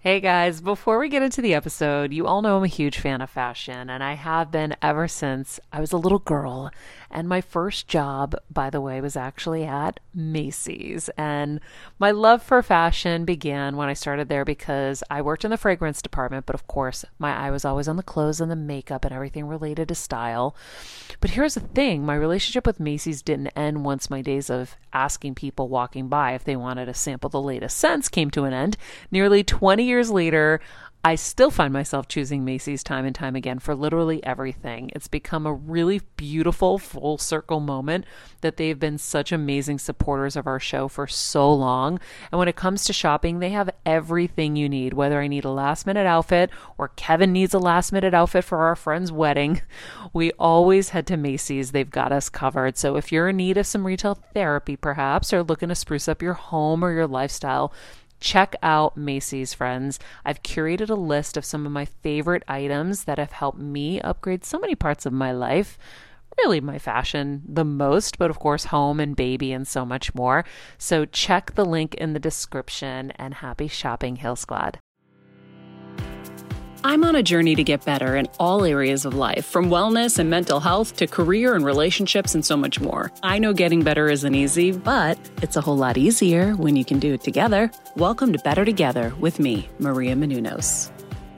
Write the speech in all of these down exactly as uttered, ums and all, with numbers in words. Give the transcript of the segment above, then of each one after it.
Hey guys, before we get into the episode, you all know I'm a huge fan of fashion, and I have been ever since I was a little girl. And my first job, by the way, was actually at Macy's. And my love for fashion began when I started there because I worked in the fragrance department, but of course, my eye was always on the clothes and the makeup and everything related to style. But here's the thing, my relationship with Macy's didn't end once my days of asking people walking by if they wanted to sample the latest scents came to an end. Nearly twenty years later, I still find myself choosing Macy's time and time again for literally everything. It's become a really beautiful full circle moment that they've been such amazing supporters of our show for so long. And when it comes to shopping, they have everything you need, whether I need a last minute outfit or Kevin needs a last minute outfit for our friend's wedding. We always head to Macy's. They've got us covered. So if you're in need of some retail therapy, perhaps, or looking to spruce up your home or your lifestyle, check out Macy's, friends. I've curated a list of some of my favorite items that have helped me upgrade so many parts of my life. Really my fashion the most, but of course home and baby and so much more. So check the link in the description and happy shopping, Hill Squad. I'm on a journey to get better in all areas of life, from wellness and mental health to career and relationships and so much more. I know getting better isn't easy, but it's a whole lot easier when you can do it together. Welcome to Better Together with me, Maria Menounos.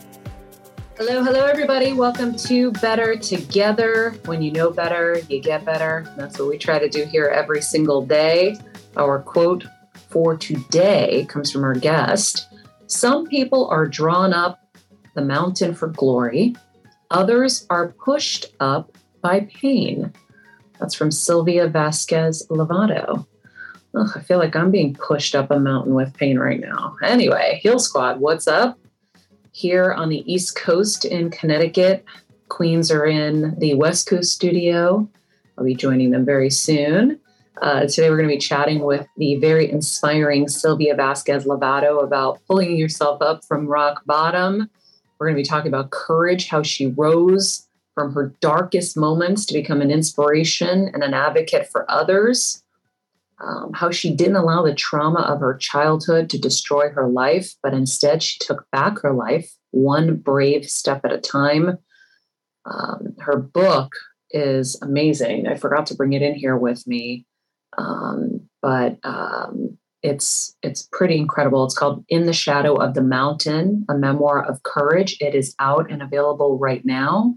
Hello, hello, everybody. Welcome to Better Together. When you know better, you get better. That's what we try to do here every single day. Our quote for today comes from our guest. Some people are drawn up the mountain for glory. Others are pushed up by pain. That's from Sylvia Vasquez Lovato. Ugh, I feel like I'm being pushed up a mountain with pain right now. Anyway, Heal Squad, what's up? Here on the East Coast in Connecticut, Queens are in the West Coast studio. I'll be joining them very soon. Uh, today we're going to be chatting with the very inspiring Sylvia Vasquez Lovato about pulling yourself up from rock bottom. We're going to be talking about courage, how she rose from her darkest moments to become an inspiration and an advocate for others, um, how she didn't allow the trauma of her childhood to destroy her life, but instead she took back her life one brave step at a time. Um, her book is amazing. I forgot to bring it in here with me, um, but um, It's it's pretty incredible. It's called In the Shadow of the Mountain, a memoir of courage. It is out and available right now.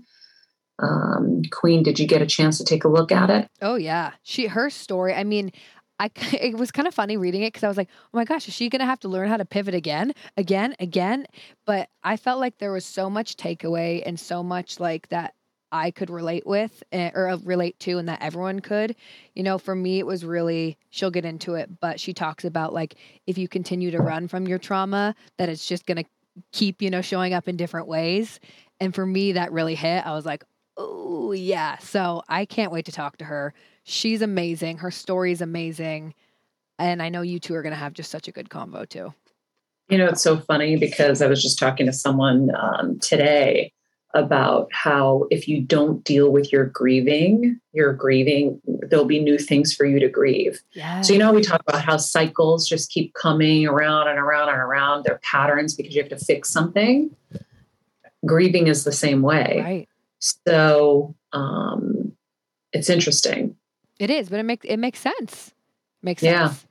Um, Queen, did you get a chance to take a look at it? Oh yeah, she her story. I mean, I it was kind of funny reading it because I was like, oh my gosh, is she gonna have to learn how to pivot again, again, again? But I felt like there was so much takeaway and so much like that I could relate with eh, or relate to and that everyone could. You know, for me, it was really, she'll get into it, but she talks about like, if you continue to run from your trauma, that it's just going to keep, you know, showing up in different ways. And for me, that really hit. I was like, oh yeah. So I can't wait to talk to her. She's amazing. Her story is amazing. And I know you two are going to have just such a good convo too. You know, it's so funny because I was just talking to someone um, today about how if you don't deal with your grieving, your grieving, there'll be new things for you to grieve. Yes. So, you know, we talk about how cycles just keep coming around and around and around. They're patterns because you have to fix something. Grieving is the same way. Right. So um, it's interesting. It is, but it makes, it makes sense. Makes Yeah, sense.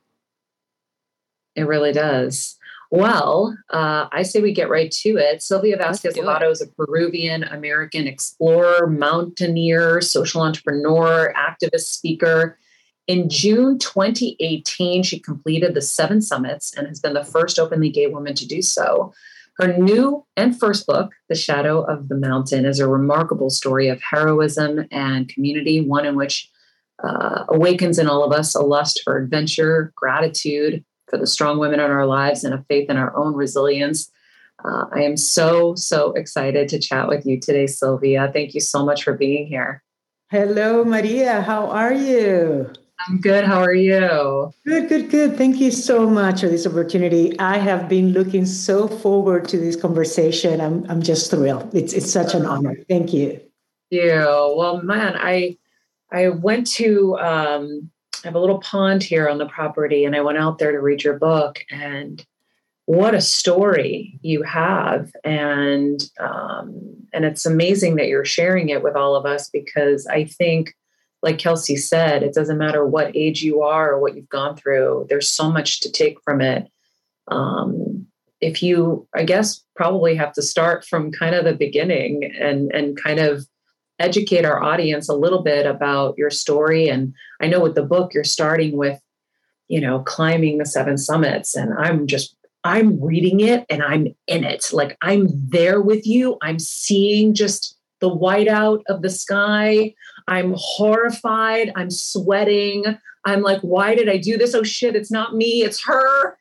it really does. Well, uh, I say we get right to it. Sylvia Vasquez Lovato is a Peruvian American explorer, mountaineer, social entrepreneur, activist speaker. In June twenty eighteen, she completed the seven summits and has been the first openly gay woman to do so. Her new and first book, The Shadow of the Mountain, is a remarkable story of heroism and community, one in which uh, awakens in all of us a lust for adventure, gratitude for the strong women in our lives, and a faith in our own resilience. Uh, I am so, so excited to chat with you today, Sylvia. Thank you so much for being here. Hello, Maria. How are you? I'm good. How are you? Good, good, good. Thank you so much for this opportunity. I have been looking so forward to this conversation. I'm, I'm just thrilled. It's, it's such an honor. Thank you. Yeah. Well, man, I, I went to, um, I have a little pond here on the property, and I went out there to read your book. And what a story you have. And, um, and it's amazing that you're sharing it with all of us, because I think, like Kelsey said, it doesn't matter what age you are or what you've gone through. There's so much to take from it. Um, if you, I guess, probably have to start from kind of the beginning and, and kind of educate our audience a little bit about your story. And I know with the book, you're starting with, you know, climbing the seven summits. And I'm just, I'm reading it and I'm in it. Like, I'm there with you. I'm seeing just the whiteout of the sky. I'm horrified. I'm sweating. I'm like, why did I do this? Oh shit, it's not me, it's her.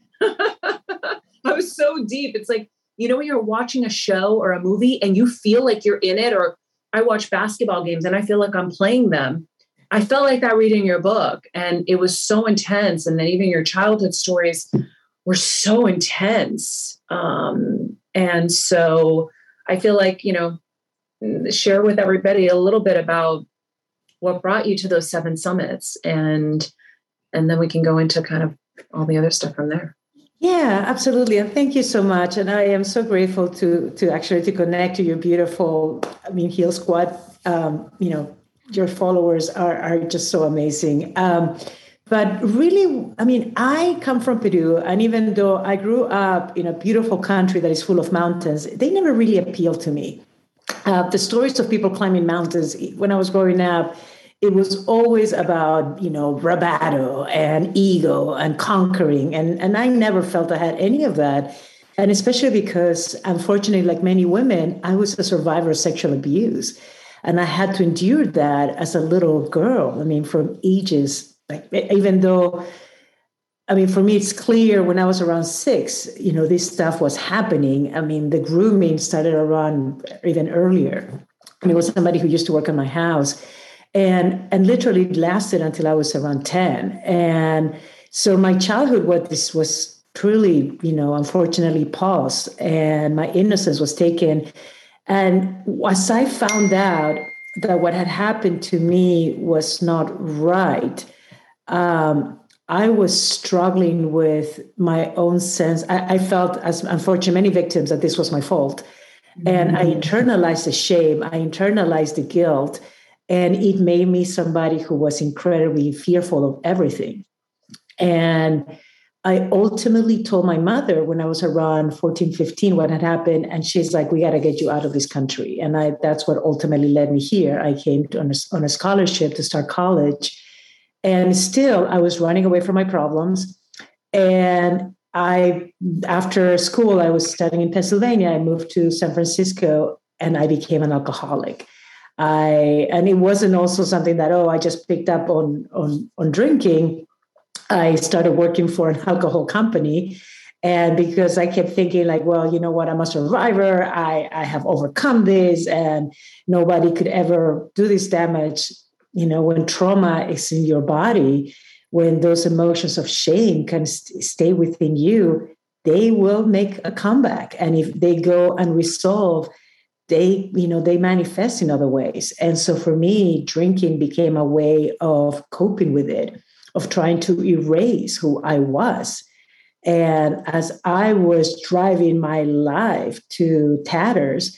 I was so deep. It's like, you know, when you're watching a show or a movie and you feel like you're in it, or I watch basketball games and I feel like I'm playing them. I felt like that reading your book, and it was so intense. And then even your childhood stories were so intense. Um, and so I feel like, you know, share with everybody a little bit about what brought you to those seven summits, and and then we can go into kind of all the other stuff from there. Yeah, absolutely. And thank you so much. And I am so grateful to to actually to connect to your beautiful, I mean, Heal Squad. Um, you know, your followers are, are just so amazing. Um, but really, I mean, I come from Peru, and even though I grew up in a beautiful country that is full of mountains, they never really appealed to me. Uh, the stories of people climbing mountains when I was growing up, it was always about, you know, bravado and ego and conquering. And, and I never felt I had any of that. And especially because, unfortunately, like many women, I was a survivor of sexual abuse. And I had to endure that as a little girl. I mean, from ages, like, even though, I mean, for me, it's clear when I was around six, you know, this stuff was happening. I mean, the grooming started around even earlier. I mean, it was somebody who used to work in my house. And, and literally it lasted until I was around ten. And so my childhood, what this was truly, you know, unfortunately paused, and my innocence was taken. And as I found out that what had happened to me was not right, um, I was struggling with my own sense. I, I felt, as unfortunately many victims, that this was my fault. Mm-hmm. And I internalized the shame, I internalized the guilt. And it made me somebody who was incredibly fearful of everything. And I ultimately told my mother when I was around fourteen, fifteen, what had happened. And she's like, we got to get you out of this country. And I, that's what ultimately led me here. I came to, on, a, on a scholarship to start college. And still, I was running away from my problems. And I, after school, I was studying in Pennsylvania. I moved to San Francisco, and I became an alcoholic. I, and it wasn't also something that, oh, I just picked up on, on, on drinking. I started working for an alcohol company. And because I kept thinking like, well, you know what, I'm a survivor. I, I have overcome this, and nobody could ever do this damage. You know, when trauma is in your body, when those emotions of shame can st- stay within you, they will make a comeback. And if they go unresolved, they, you know, they manifest in other ways. And so for me, drinking became a way of coping with it, of trying to erase who I was. And as I was driving my life to tatters,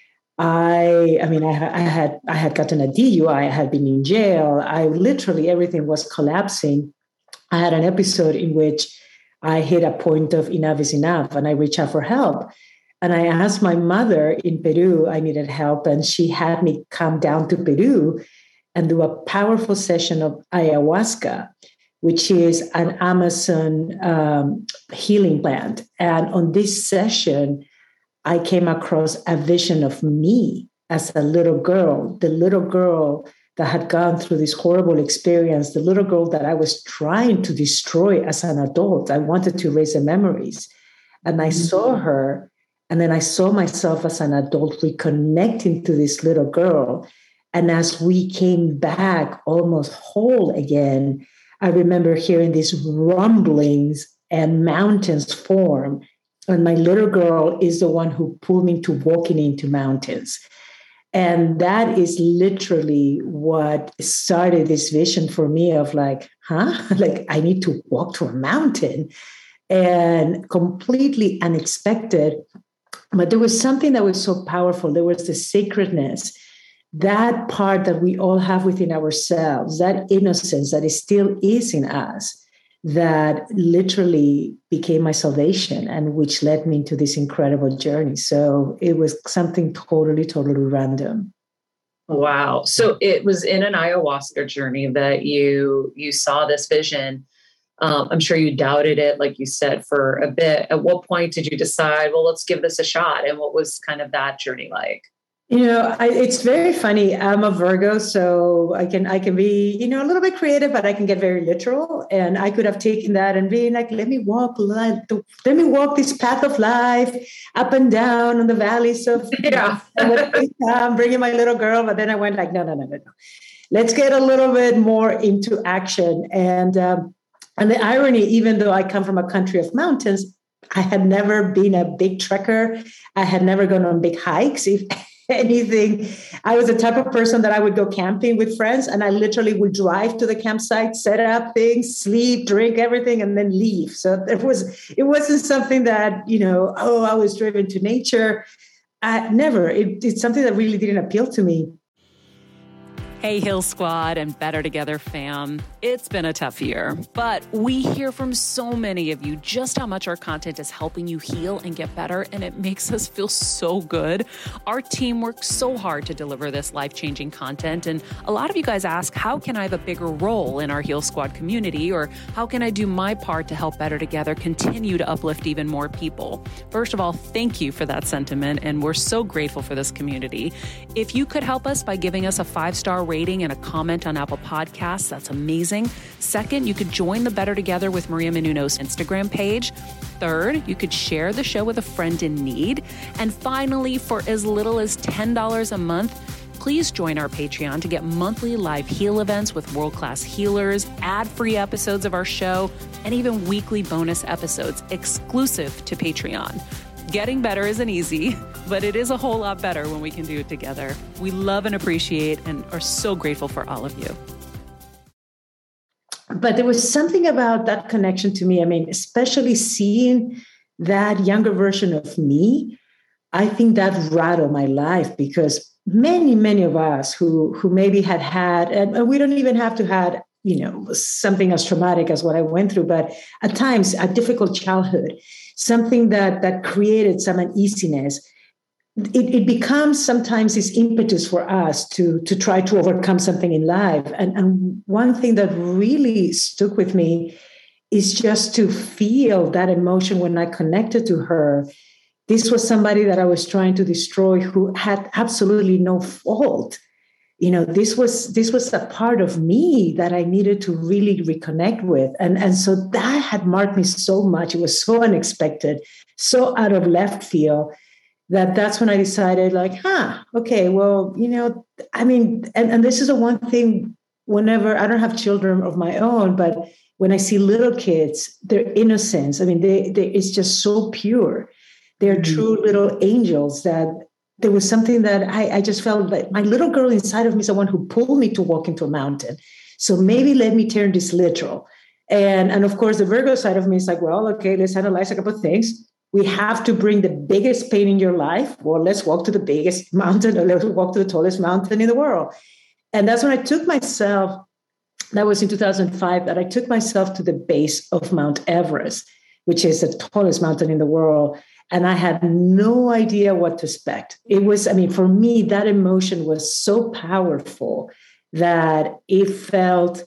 I, I mean, I, I had, I had gotten a D U I, I had been in jail. I literally, everything was collapsing. I had an episode in which I hit a point of enough is enough, and I reached out for help. And I asked my mother in Peru, I needed help, and she had me come down to Peru and do a powerful session of ayahuasca, which is an Amazon um, healing plant. And on this session, I came across a vision of me as a little girl, the little girl that had gone through this horrible experience, the little girl that I was trying to destroy as an adult. I wanted to erase the memories. And I mm-hmm. saw her. And then I saw myself as an adult reconnecting to this little girl. And as we came back almost whole again, I remember hearing these rumblings and mountains form. And my little girl is the one who pulled me to walking into mountains. And that is literally what started this vision for me of like, huh? Like, I need to walk to a mountain. and completely unexpected. But there was something that was so powerful. There was the sacredness, that part that we all have within ourselves, that innocence that is still is in us, that literally became my salvation and which led me into this incredible journey. So it was something totally, totally random. Wow. So it was in an ayahuasca journey that you you saw this vision. Um, I'm sure you doubted it, like you said, for a bit. At what point did you decide, well, let's give this a shot? And what was kind of that journey like? You know, I, it's very funny. I'm a Virgo, so I can I can be, you know, a little bit creative, but I can get very literal. And I could have taken that and been like, let me walk, let me walk this path of life up and down on the valleys of, yeah, I'm bringing my little girl. But then I went like, no, no, no, no, no. Let's get a little bit more into action. And um, and the irony, even though I come from a country of mountains, I had never been a big trekker. I had never gone on big hikes. If anything, I was the type of person that I would go camping with friends, and I literally would drive to the campsite, set up things, sleep, drink everything, and then leave. So there was, it wasn't something that, you know, oh, I was driven to nature. I, never. It, it's something that really didn't appeal to me. Hey, Heal Squad and Better Together fam. It's been a tough year, but we hear from so many of you just how much our content is helping you heal and get better, and it makes us feel so good. Our team works so hard to deliver this life-changing content, and a lot of you guys ask, how can I have a bigger role in our Heal Squad community, or how can I do my part to help Better Together continue to uplift even more people? First of all, thank you for that sentiment, and we're so grateful for this community. If you could help us by giving us a five-star rating rating and a comment on Apple Podcasts, that's amazing. Second, you could join the Better Together with Maria Menounos Instagram page. Third, you could share the show with a friend in need. And finally, for as little as ten dollars a month, please join our Patreon to get monthly live heal events with world-class healers, ad-free episodes of our show, and even weekly bonus episodes exclusive to Patreon. Getting better isn't easy, but it is a whole lot better when we can do it together. We love and appreciate and are so grateful for all of you. But there was something about that connection to me. I mean, especially seeing that younger version of me, I think that rattled my life, because many, many of us who, who maybe had had, and we don't even have to have, you know, something as traumatic as what I went through, but at times a difficult childhood, something that that created some uneasiness. It, it becomes sometimes this impetus for us to, to try to overcome something in life. And, and one thing that really stuck with me is just to feel that emotion when I connected to her. This was somebody that I was trying to destroy who had absolutely no fault. You know, this was this was a part of me that I needed to really reconnect with. And, and so that had marked me so much. It was so unexpected, so out of left field, that that's when I decided, like, huh, okay, well, you know, I mean, and, and this is the one thing, whenever I don't have children of my own, but when I see little kids, their innocence, I mean, they, they it's just so pure. They're mm-hmm. true little angels. That there was something that I, I just felt like my little girl inside of me is the one who pulled me to walk into a mountain. So maybe let me turn this literal. And, and of course, the Virgo side of me is like, well, okay, let's analyze a couple of things. We have to bring the biggest pain in your life. Well, let's walk to the biggest mountain, or let's walk to the tallest mountain in the world. And that's when I took myself, that was in two thousand five, that I took myself to the base of Mount Everest, which is the tallest mountain in the world. And I had no idea what to expect. It was, I mean, for me, that emotion was so powerful that it felt,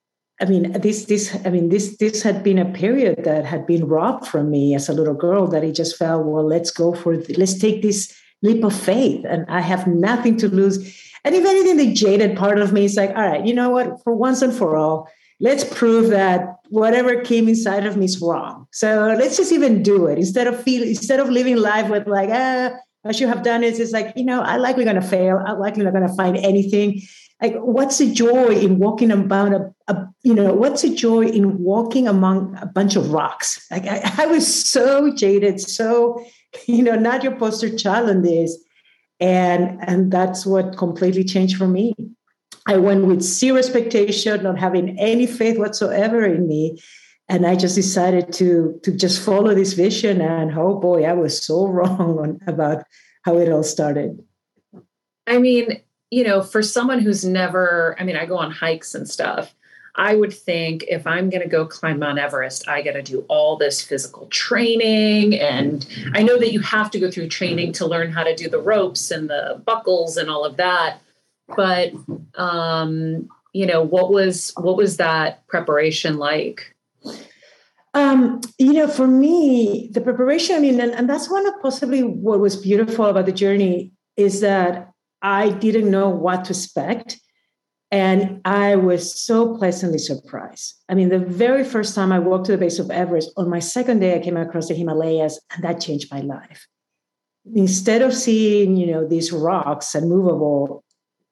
I mean, this, this, I mean, this, this had been a period that had been robbed from me as a little girl, that it just felt, well, let's go for it. Let's take this leap of faith. And I have nothing to lose. And if anything, the jaded part of me is like, all right, you know what, for once and for all, let's prove that whatever came inside of me is wrong. So let's just even do it instead of feel, instead of living life with like, ah, I should have done it. It's like, you know, I'm likely going to fail. I'm likely not going to find anything. Like, what's the joy in walking about a, a, you know, what's the joy in walking among a bunch of rocks? Like, I, I was so jaded, so, you know, not your poster child on this. And, and that's what completely changed for me. I went with zero expectation, not having any faith whatsoever in me. And I just decided to, to just follow this vision. And oh boy, I was so wrong on, about how it all started. I mean, you know, for someone who's never, I mean, I go on hikes and stuff. I would think if I'm going to go climb Mount Everest, I got to do all this physical training. And I know that you have to go through training to learn how to do the ropes and the buckles and all of that. But, um, you know, what was, what was that preparation like? Um, you know, for me, the preparation, I mean, and, and that's one of possibly what was beautiful about the journey is that I didn't know what to expect. And I was so pleasantly surprised. I mean, the very first time I walked to the base of Everest, on my second day, I came across the Himalayas, and that changed my life. Instead of seeing, you know, these rocks and movable,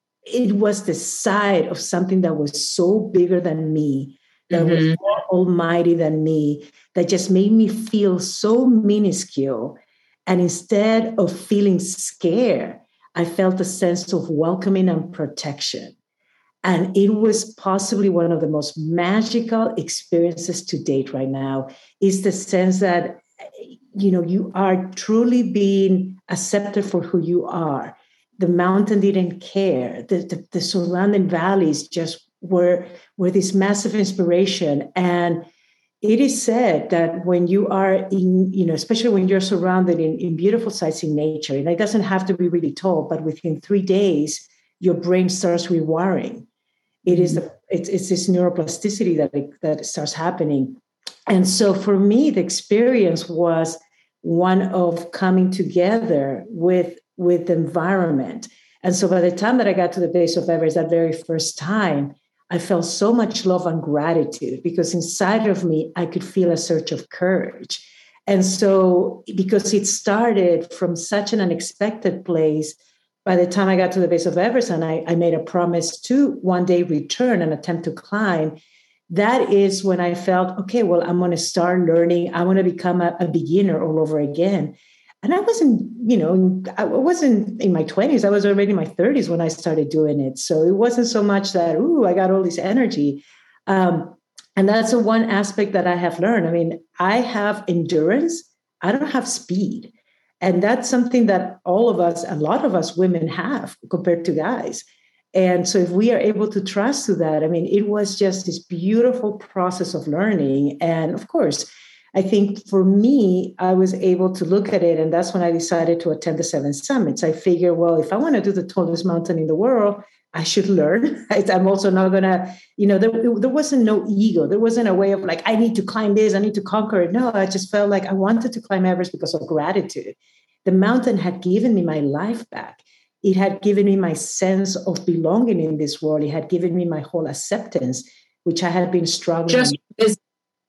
it was the sight of something that was so bigger than me, that mm-hmm. was more almighty than me, that just made me feel so minuscule. And instead of feeling scared, I felt a sense of welcoming and protection. And it was possibly one of the most magical experiences to date right now, is the sense that, you know, you are truly being accepted for who you are. The mountain didn't care. The, the, the surrounding valleys just were, were this massive inspiration. And it is said that when you are in, you know, especially when you're surrounded in, in beautiful sights in nature, and it doesn't have to be really tall, but within three days, your brain starts rewiring. It is the, it's, it's this neuroplasticity that it, that starts happening. And so for me, the experience was one of coming together with, with the environment. And so by the time that I got to the base of Everest, that very first time, I felt so much love and gratitude, because inside of me, I could feel a surge of courage. And so because it started from such an unexpected place, by the time I got to the base of Everest and I, I made a promise to one day return and attempt to climb, that is when I felt, okay, well, I'm going to start learning. I want to become a, a beginner all over again. And I wasn't, you know, I wasn't in my twenties. I was already in my thirties when I started doing it. So it wasn't so much that, ooh, I got all this energy. Um, and that's the one aspect that I have learned. I mean, I have endurance. I don't have speed. And that's something that all of us, a lot of us women have compared to guys. And so if we are able to trust to that, I mean, it was just this beautiful process of learning. And of course, I think for me, I was able to look at it. And that's when I decided to attend the Seven Summits. I figured, well, if I want to do the tallest mountain in the world, I should learn. I'm also not going to, you know, there, there wasn't no ego. There wasn't a way of like, I need to climb this, I need to conquer it. No, I just felt like I wanted to climb Everest because of gratitude. The mountain had given me my life back. It had given me my sense of belonging in this world. It had given me my whole acceptance, which I had been struggling just, vis-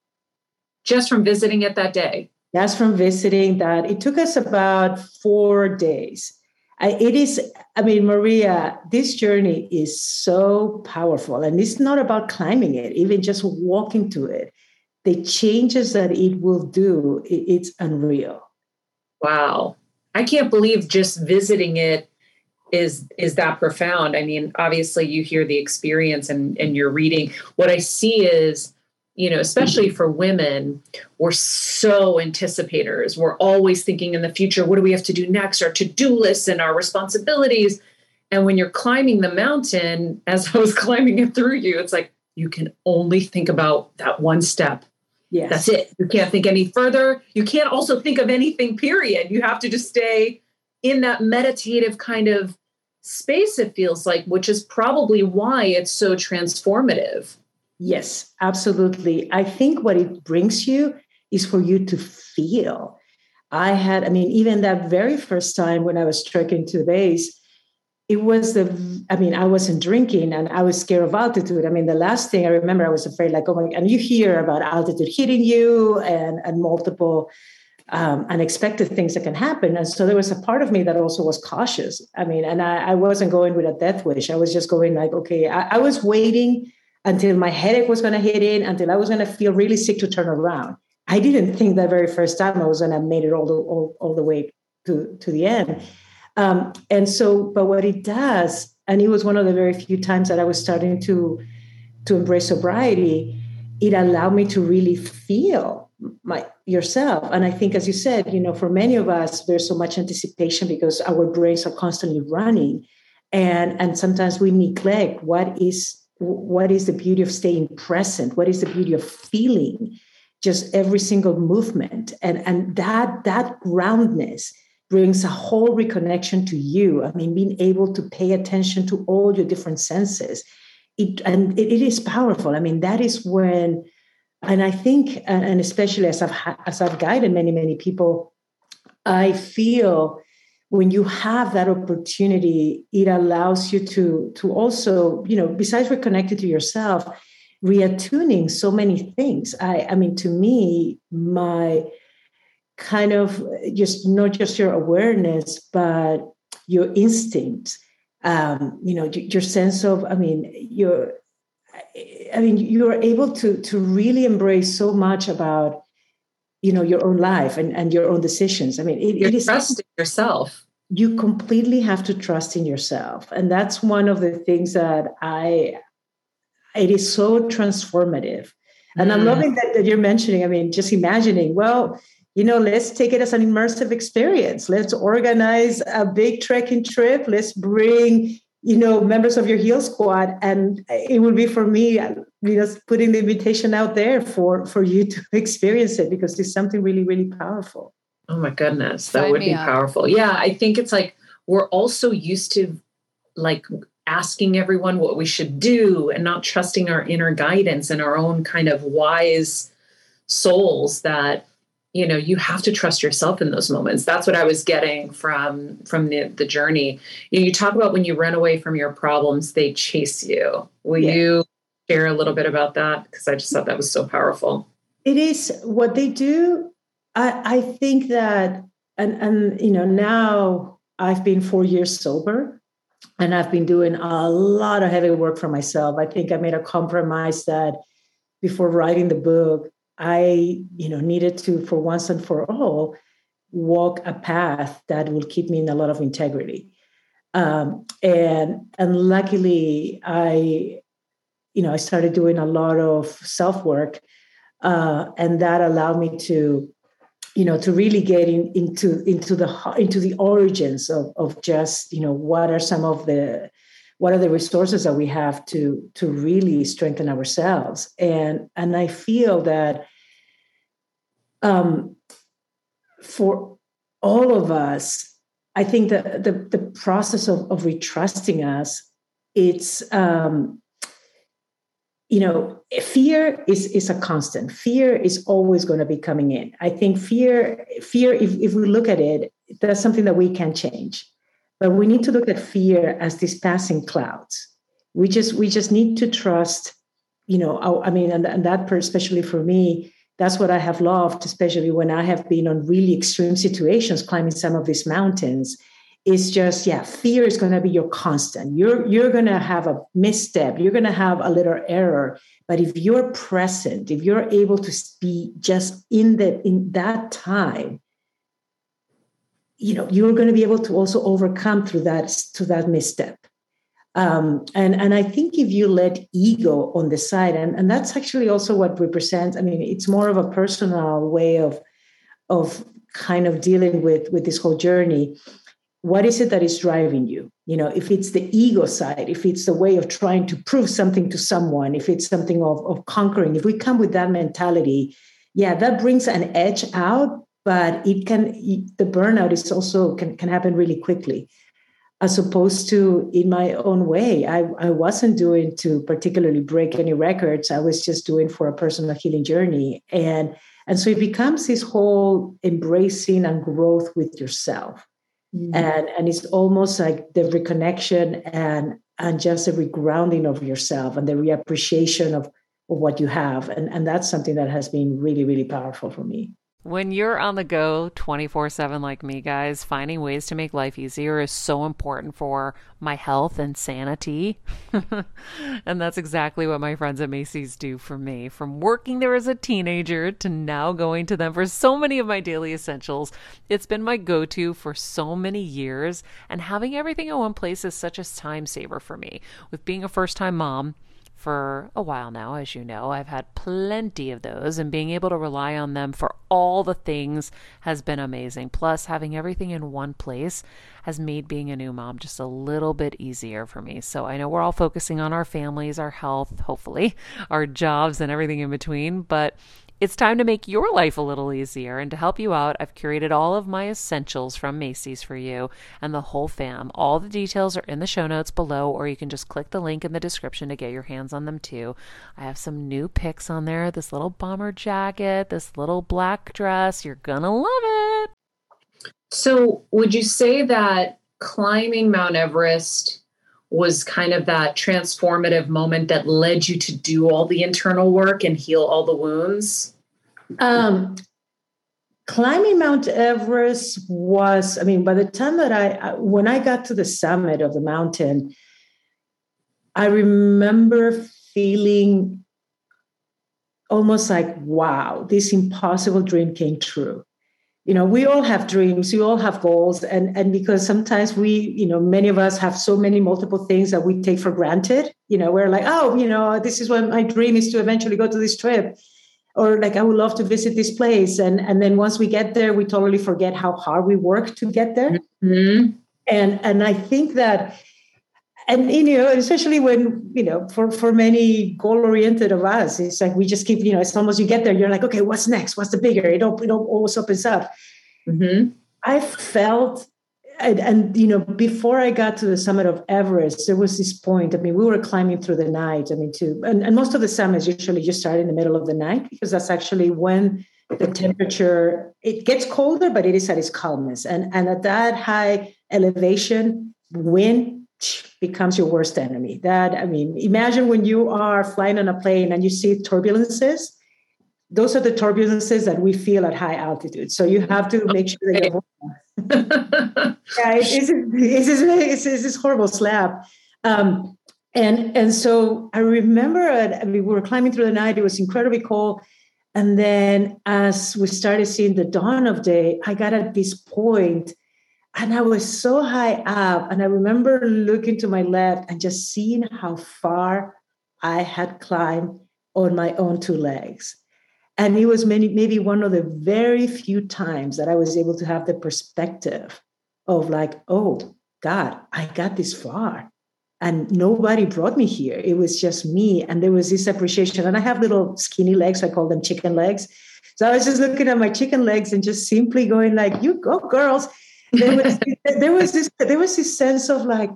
just from visiting it that day. That's from visiting that. It took us about four days. I, it is, I mean, Maria, this journey is so powerful, and it's not about climbing it, even just walking to it. The changes that it will do, it, it's unreal. Wow. I can't believe just visiting it is, is that profound. I mean, obviously you hear the experience and, and you're reading. What I see is, you know, especially for women, we're so anticipators. We're always thinking in the future, what do we have to do next? Our to-do lists and our responsibilities. And when you're climbing the mountain, as I was climbing it through you, it's like, you can only think about that one step. Yes. That's it. You can't think any further. You can't also think of anything, period. You have to just stay in that meditative kind of space, it feels like, which is probably why it's so transformative. Yes, absolutely. I think what it brings you is for you to feel. I had, I mean, even that very first time when I was trekking to the base, it was the, I mean, I wasn't drinking and I was scared of altitude. I mean, the last thing I remember, I was afraid like, oh my, and you hear about altitude hitting you and, and multiple um, unexpected things that can happen. And so there was a part of me that also was cautious. I mean, and I, I wasn't going with a death wish. I was just going like, okay, I, I was waiting until my headache was going to hit in, until I was going to feel really sick to turn around. I didn't think that very first time I was going to make it all the, all, all the way to, to the end. Um, and so, but what it does, and it was one of the very few times that I was starting to, to embrace sobriety, it allowed me to really feel my yourself. And I think, as you said, you know, for many of us, there's so much anticipation because our brains are constantly running. And, and sometimes we neglect what is what is the beauty of staying present? What is the beauty of feeling just every single movement? And, and that, that groundness brings a whole reconnection to you. I mean, being able to pay attention to all your different senses. It, and it, it is powerful. I mean, that is when, and I think, and especially as I've, as I've guided many, many people, I feel when you have that opportunity, it allows you to, to also, you know, besides reconnecting to yourself, reattuning so many things. I, I mean, to me, my kind of just not just your awareness, but your instincts, um, you know, your sense of, I mean, your, I mean, you're able to, to really embrace so much about, you know, your own life and, and your own decisions. I mean, it, You're it is trusting yourself. You completely have to trust in yourself. And that's one of the things that I, it is so transformative. And mm. I'm loving that, that you're mentioning, I mean, just imagining, well, you know, let's take it as an immersive experience. Let's organize a big trekking trip. Let's bring, you know, members of your Heal Squad. And it will be for me, you know, putting the invitation out there for, for you to experience it because it's something really, really powerful. Oh my goodness. Sign that would be up. powerful. Yeah. I think it's like, we're also used to like asking everyone what we should do and not trusting our inner guidance and our own kind of wise souls that, you know, you have to trust yourself in those moments. That's what I was getting from, from the, the journey. You know, you talk about when you run away from your problems, they chase you. Will yeah. you share a little bit about that? Because I just thought that was so powerful. It is what they do. I, I think that, and, and, you know, now I've been four years sober and I've been doing a lot of heavy work for myself. I think I made a compromise that before writing the book, I, you know, needed to, for once and for all, walk a path that will keep me in a lot of integrity. Um, and, and luckily I, you know, I started doing a lot of self-work uh, and that allowed me to, you know, to really get in, into, into the, into the origins of, of just, you know, what are some of the, what are the resources that we have to, to really strengthen ourselves. And, and I feel that um, for all of us, I think that the, the process of, of retrusting us, it's, um, you know, fear is, is a constant. Fear is always going to be coming in. I think fear, fear, if, if we look at it, that's something that we can change. But we need to look at fear as these passing clouds. We just we just need to trust, you know, I, I mean, and, and that, especially for me, that's what I have loved, especially when I have been on really extreme situations, climbing some of these mountains. It's just, yeah, fear is going to be your constant. You're, you're going to have a misstep. You're going to have a little error. But if you're present, if you're able to be just in the in that time, you know, you're going to be able to also overcome through that, to that misstep. Um, and, and I think if you let ego on the side, and, and that's actually also what represents, I mean, it's more of a personal way of, of kind of dealing with, with this whole journey. What is it that is driving you? You know, if it's the ego side, if it's the way of trying to prove something to someone, if it's something of, of conquering, if we come with that mentality, yeah, that brings an edge out, but it can, the burnout is also can, can happen really quickly. As opposed to in my own way, I, I wasn't doing to particularly break any records. I was just doing for a personal healing journey. And, and so it becomes this whole embracing and growth with yourself. Mm-hmm. And, and it's almost like the reconnection and, and just a regrounding of yourself and the reappreciation of, of what you have. And, and that's something that has been really, really powerful for me. When you're on the go twenty-four seven like me, guys, finding ways to make life easier is so important for my health and sanity. And that's exactly what my friends at Macy's do for me. From working there as a teenager to now going to them for so many of my daily essentials, it's been my go-to for so many years. And having everything in one place is such a time saver for me. With being a first-time mom, for a while now, as you know. I've had plenty of those, and being able to rely on them for all the things has been amazing. Plus, having everything in one place has made being a new mom just a little bit easier for me. So I know we're all focusing on our families, our health, hopefully, our jobs, and everything in between, but it's time to make your life a little easier. And to help you out, I've curated all of my essentials from Macy's for you and the whole fam. All the details are in the show notes below, or you can just click the link in the description to get your hands on them too. I have some new picks on there. This little bomber jacket, this little black dress. You're gonna love it. So would you say that climbing Mount Everest was kind of that transformative moment that led you to do all the internal work and heal all the wounds? Um, climbing Mount Everest was, I mean, by the time that I, when I got to the summit of the mountain, I remember feeling almost like, wow, this impossible dream came true. You know, we all have dreams, we all have goals. And, and because sometimes we, you know, many of us have so many multiple things that we take for granted. You know, we're like, oh, you know, this is what my dream is, to eventually go to this trip. Or like, I would love to visit this place. And, and then once we get there, we totally forget how hard we work to get there. Mm-hmm. And, and I think that, and, you know, especially when, you know, for, for many goal-oriented of us, it's like we just keep, you know, it's almost you get there, you're like, okay, what's next? What's the bigger? It, op- it always opens up. Mm-hmm. I felt, and, and, you know, before I got to the summit of Everest, there was this point. I mean, we were climbing through the night. I mean, too, and, and most of the summits usually just start in the middle of the night, because that's actually when the temperature, it gets colder, but it is at its calmest. And, and at that high elevation, wind becomes your worst enemy. That, I mean, imagine when you are flying on a plane and you see turbulences. Those are the turbulences that we feel at high altitude. So you have to make sure that you're yeah, it is it's, it's, it's this horrible slap. Um, and, and so I remember, I mean, we were climbing through the night. It was incredibly cold. And then as we started seeing the dawn of day, I got at this point, and I was so high up, and I remember looking to my left and just seeing how far I had climbed on my own two legs. And it was many, maybe one of the very few times that I was able to have the perspective of like, oh, God, I got this far. And nobody brought me here. It was just me. And there was this appreciation. And I have little skinny legs. I call them chicken legs. So I was just looking at my chicken legs and just simply going like, you go, girls. There was, there was this there was this sense of like,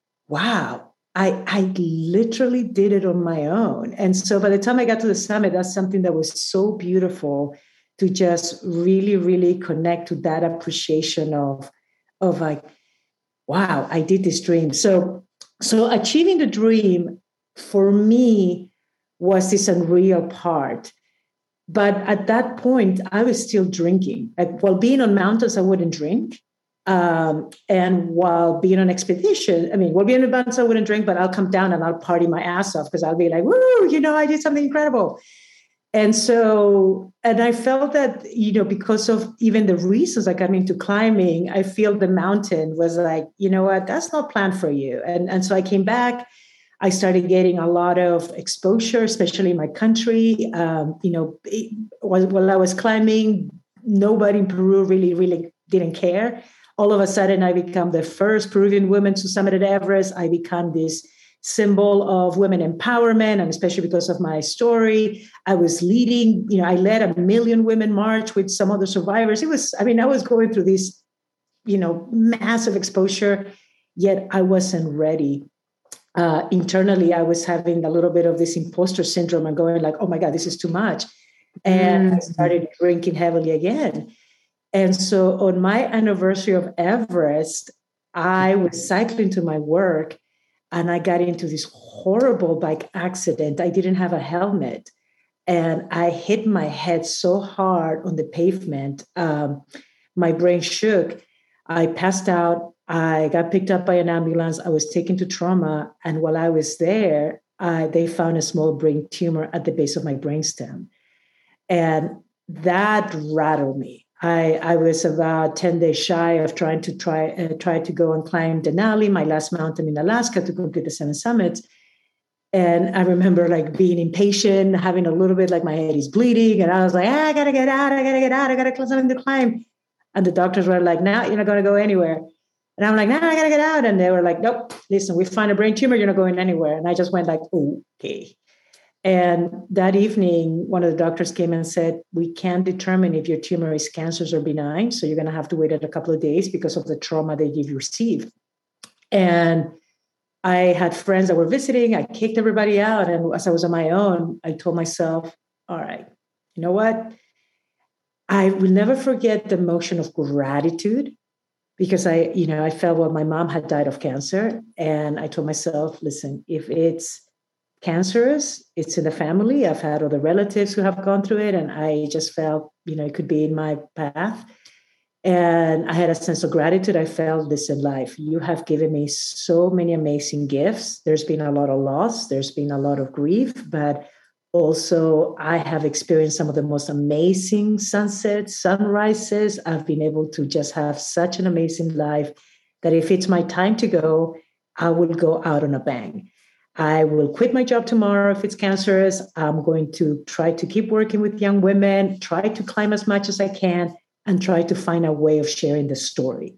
wow, I I literally did it on my own. And so by the time I got to the summit, that's something that was so beautiful, to just really, really connect to that appreciation of, of like, wow, I did this dream. So, so achieving the dream for me was this unreal part. But at that point, I was still drinking. Like, while being on mountains, I wouldn't drink. Um, and while being on expedition, I mean, while being on mountains, I wouldn't drink, but I'll come down and I'll party my ass off, because I'll be like, woo, you know, I did something incredible. And so, and I felt that, you know, because of even the reasons I got into climbing, I feel the mountain was like, you know what, that's not planned for you. And, and so I came back. I started getting a lot of exposure, especially in my country. Um, you know, it, while I was climbing, nobody in Peru really, really didn't care. All of a sudden, I become the first Peruvian woman to summit at Everest. I become this symbol of women empowerment, and especially because of my story, I was leading, you know, I led a million women march with some other survivors. It was, I mean, I was going through this, you know, massive exposure, yet I wasn't ready. Uh, internally, I was having a little bit of this imposter syndrome and going like, oh my God, this is too much. And mm-hmm. I started drinking heavily again. And so on my anniversary of Everest, I was cycling to my work and I got into this horrible bike accident. I didn't have a helmet and I hit my head so hard on the pavement. Um, my brain shook. I passed out. I got picked up by an ambulance. I was taken to trauma. And while I was there, uh, they found a small brain tumor at the base of my brainstem. And that rattled me. I, I was about ten days shy of trying to try uh, try to go and climb Denali, my last mountain in Alaska, to complete the seven summits. And I remember like being impatient, having a little bit like my head is bleeding. And I was like, ah, I gotta get out, I gotta get out, I gotta climb something to climb. And the doctors were like, no, you're not gonna go anywhere. And I'm like, no, I gotta get out. And they were like, nope, listen, we find a brain tumor, you're not going anywhere. And I just went like, okay. And that evening, one of the doctors came and said, we can't determine if your tumor is cancerous or benign. So you're gonna have to wait a couple of days because of the trauma that you've received. And I had friends that were visiting. I kicked everybody out. And as I was on my own, I told myself, all right, you know what? I will never forget the emotion of gratitude because I, you know, I felt, well, my mom had died of cancer. And I told myself, listen, if it's cancerous, it's in the family. I've had other relatives who have gone through it. And I just felt, you know, it could be in my path. And I had a sense of gratitude. I felt this in life. You have given me so many amazing gifts. There's been a lot of loss. There's been a lot of grief, but also I have experienced some of the most amazing sunsets, sunrises. I've been able to just have such an amazing life that if it's my time to go, I will go out on a bang. I will quit my job tomorrow if it's cancerous. I'm going to try to keep working with young women, try to climb as much as I can, and try to find a way of sharing the story.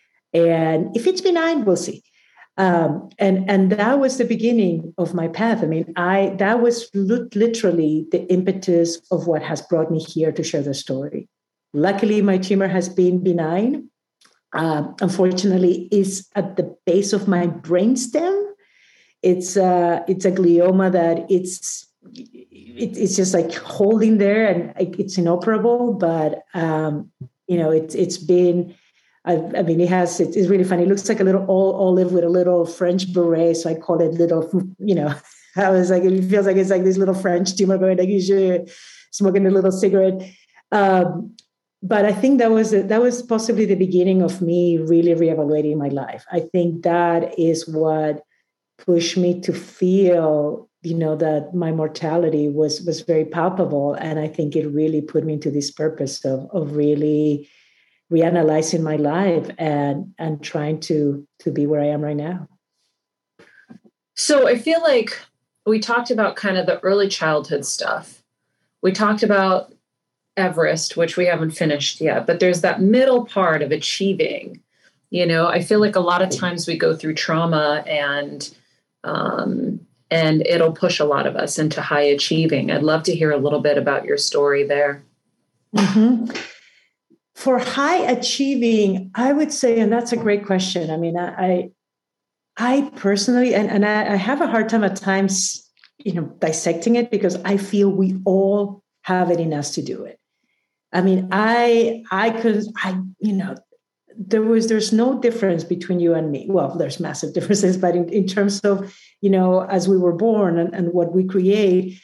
And if it's benign, we'll see. Um, and, and that was the beginning of my path. I mean, I that was literally the impetus of what has brought me here to share the story. Luckily, my tumor has been benign. Uh, unfortunately, it's at the base of my brainstem. It's, uh, it's a glioma that it's It, it's just like holding there and it's inoperable, but, um, you know, it's, it's been, I, I mean, it has, it's really funny. It looks like a little olive with a little French beret. So I call it little, you know, I was like, it feels like it's like this little French tumor going, like usually smoking a little cigarette. Um, but I think that was, that was possibly the beginning of me really reevaluating my life. I think that is what pushed me to feel, you know, that my mortality was was very palpable. And I think it really put me into this purpose of, of really reanalyzing my life and, and trying to, to be where I am right now. So I feel like we talked about kind of the early childhood stuff. We talked about Everest, which we haven't finished yet, but there's that middle part of achieving. You know, I feel like a lot of times we go through trauma and um, and it'll push a lot of us into high achieving. I'd love to hear a little bit about your story there. Mm-hmm. For high achieving, I would say, and that's a great question. I mean, I, I personally, and, and I, I have a hard time at times, you know, dissecting it because I feel we all have it in us to do it. I mean, I, I could, I, you know, there was, there's no difference between you and me. Well, there's massive differences, but in, in terms of, you know, as we were born and, and what we create,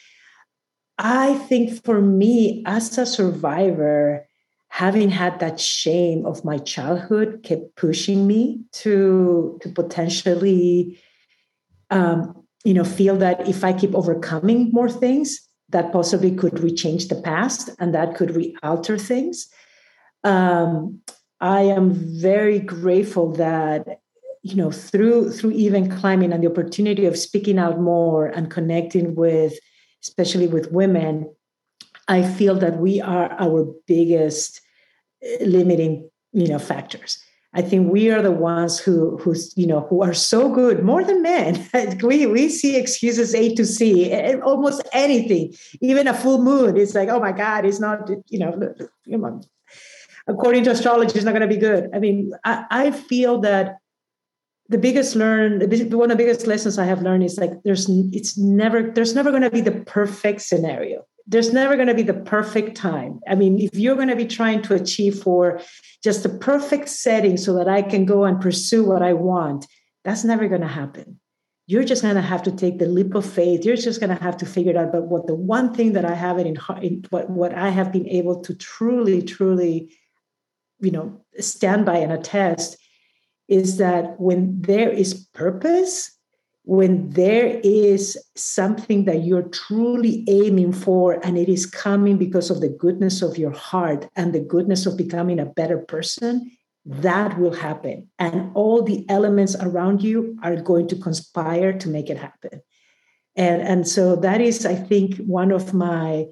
I think for me as a survivor, having had that shame of my childhood kept pushing me to, to potentially, um, you know, feel that if I keep overcoming more things, that possibly could rechange the past and that could re-alter things. Um, I am very grateful that, you know, through through even climbing and the opportunity of speaking out more and connecting with, especially with women, I feel that we are our biggest limiting, you know, factors. I think we are the ones who, who's, you know, who are so good, more than men. we we see excuses A to C, almost anything, even a full moon. It's like, oh my God, it's not, you know, come on. According to astrology, it's not going to be good. I mean, I, I feel that the biggest learn, one of the biggest lessons I have learned is like, there's, it's never, there's never going to be the perfect scenario. There's never going to be the perfect time. I mean, if you're going to be trying to achieve for just the perfect setting so that I can go and pursue what I want, that's never going to happen. You're just going to have to take the leap of faith. You're just going to have to figure it out. But what the one thing that I have it in, in what, what I have been able to truly, truly, you know, stand by and attest is that when there is purpose, when there is something that you're truly aiming for and it is coming because of the goodness of your heart and the goodness of becoming a better person, that will happen. And all the elements around you are going to conspire to make it happen. And, and so that is, I think, one of my,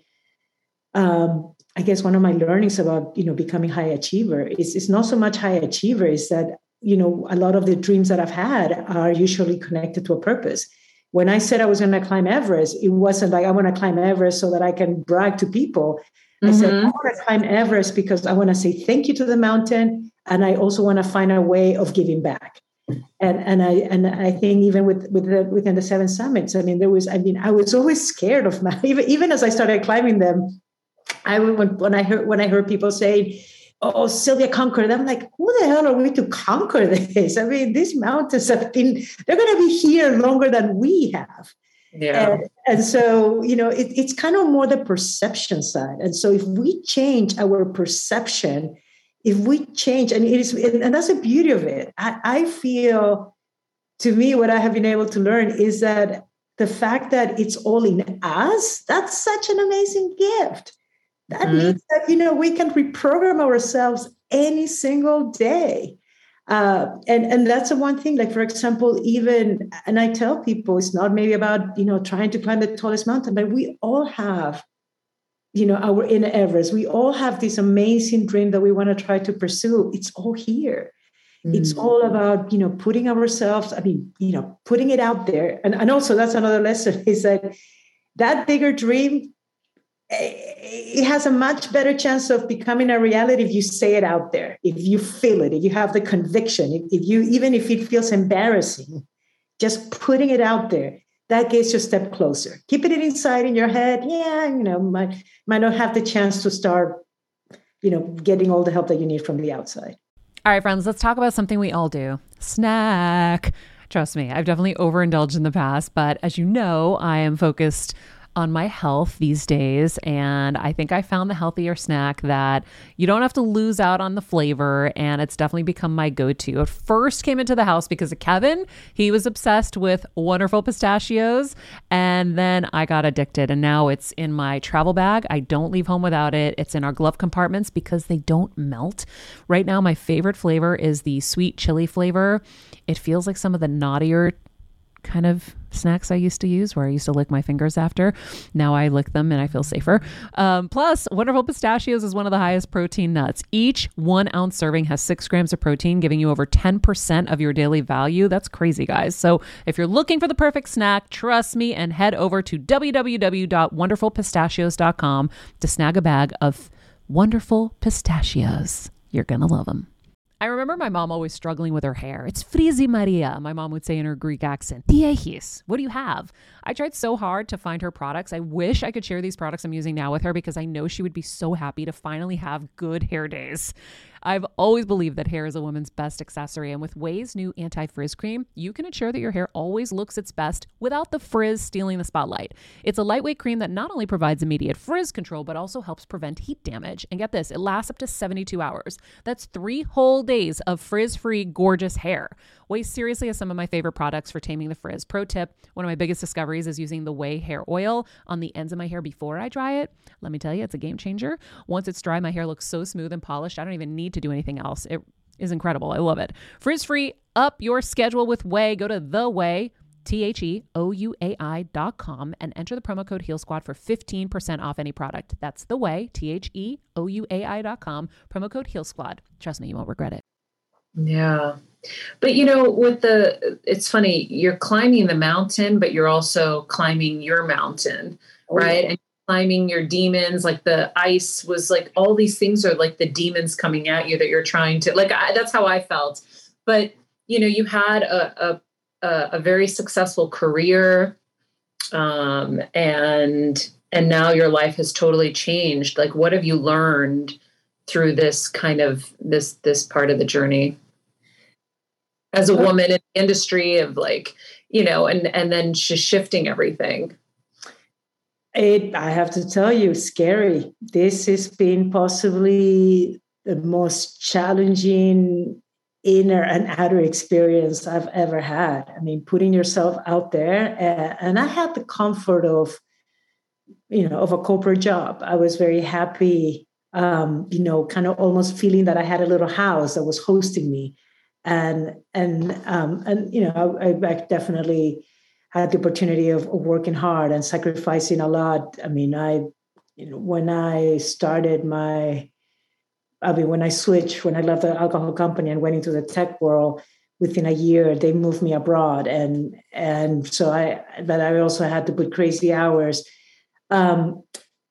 um, I guess, one of my learnings about, you know, becoming high achiever is it's not so much high achiever, is that, you know, a lot of the dreams that I've had are usually connected to a purpose. When I said I was going to climb Everest, it wasn't like I want to climb Everest so that I can brag to people. I mm-hmm. said, I want to climb Everest because I want to say thank you to the mountain. And I also want to find a way of giving back. And and I and I think even with with the, within the seven summits, I mean, there was, I mean, I was always scared of my, even, even as I started climbing them, I when, when I heard when I heard people say, oh, Sylvia conquered, I'm like, who the hell are we to conquer this? I mean, these mountains have been, they're going to be here longer than we have. Yeah. And, and so, you know, it, it's kind of more the perception side. And so if we change our perception, if we change, and it is, and that's the beauty of it. I, I feel, to me, what I have been able to learn is that the fact that it's all in us, that's such an amazing gift. That mm-hmm. means that, you know, we can reprogram ourselves any single day. Uh, and, and that's the one thing, like, for example, even, and I tell people, it's not maybe about, you know, trying to climb the tallest mountain, but we all have, you know, our inner Everest. We all have this amazing dream that we want to try to pursue. It's all here. Mm-hmm. It's all about, you know, putting ourselves, I mean, you know, putting it out there. And, and also that's another lesson, is that that bigger dream, it has a much better chance of becoming a reality if you say it out there, if you feel it, if you have the conviction, if, if you, even if it feels embarrassing, just putting it out there, that gets you a step closer. Keeping it inside in your head, yeah, you know, might, might not have the chance to start, you know, getting all the help that you need from the outside. All right, friends, let's talk about something we all do. Snack. Trust me, I've definitely overindulged in the past, but as you know, I am focused on my health these days. And I think I found the healthier snack that you don't have to lose out on the flavor. And it's definitely become my go-to. It first came into the house because of Kevin. He was obsessed with Wonderful Pistachios. And then I got addicted. And now it's in my travel bag. I don't leave home without it. It's in our glove compartments because they don't melt. Right now, my favorite flavor is the sweet chili flavor. It feels like some of the naughtier kind of snacks I used to use, where I used to lick my fingers after. Now I lick them and I feel safer. Um, plus, Wonderful Pistachios is one of the highest protein nuts. Each one ounce serving has six grams of protein, giving you over ten percent of your daily value. That's crazy, guys. So if you're looking for the perfect snack, trust me and head over to w w w dot wonderful pistachios dot com to snag a bag of Wonderful Pistachios. You're going to love them. I remember my mom always struggling with her hair. It's Frizi Maria, my mom would say in her Greek accent. Diehis, what do you have? I tried so hard to find her products. I wish I could share these products I'm using now with her because I know she would be so happy to finally have good hair days. I've always believed that hair is a woman's best accessory, and with Ouai's new anti-frizz cream, you can ensure that your hair always looks its best without the frizz stealing the spotlight. It's a lightweight cream that not only provides immediate frizz control, but also helps prevent heat damage. And get this, it lasts up to seventy-two hours. That's three whole days of frizz-free, gorgeous hair. Ouai seriously has some of my favorite products for taming the frizz. Pro tip, one of my biggest discoveries is using the Ouai hair oil on the ends of my hair before I dry it. Let me tell you, it's a game changer. Once it's dry, my hair looks so smooth and polished, I don't even need to do anything else. It is incredible. I love it. Frizz-free, up your schedule with Ouai. Go to the Ouai, T H E O U A I dot com and enter the promo code Heal Squad for fifteen percent off any product. That's the Ouai, T H E O U A I dot com, promo code Heal Squad. Trust me, you won't regret it. Yeah. But, you know, with the, it's funny, you're climbing the mountain, but you're also climbing your mountain, oh, right? Yeah. And climbing your demons, like the ice was like, all these things are like the demons coming at you that you're trying to, like, I, that's how I felt. But, you know, you had a, a, a very successful career, um, and, and now your life has totally changed. Like, what have you learned through this kind of, this, this part of the journey? As a woman in the industry of, like, you know, and, and then just shifting everything. It, I have to tell you, scary. This has been possibly the most challenging inner and outer experience I've ever had. I mean, putting yourself out there. Uh, and I had the comfort of, you know, of a corporate job. I was very happy, um, you know, kind of almost feeling that I had a little house that was hosting me. And, and, um, and, you know, I, I definitely had the opportunity of, of working hard and sacrificing a lot. I mean, I, you know, when I started my, I mean, when I switched, when I left the alcohol company and went into the tech world, within a year, they moved me abroad. And, and so I, but I also had to put crazy hours. Um,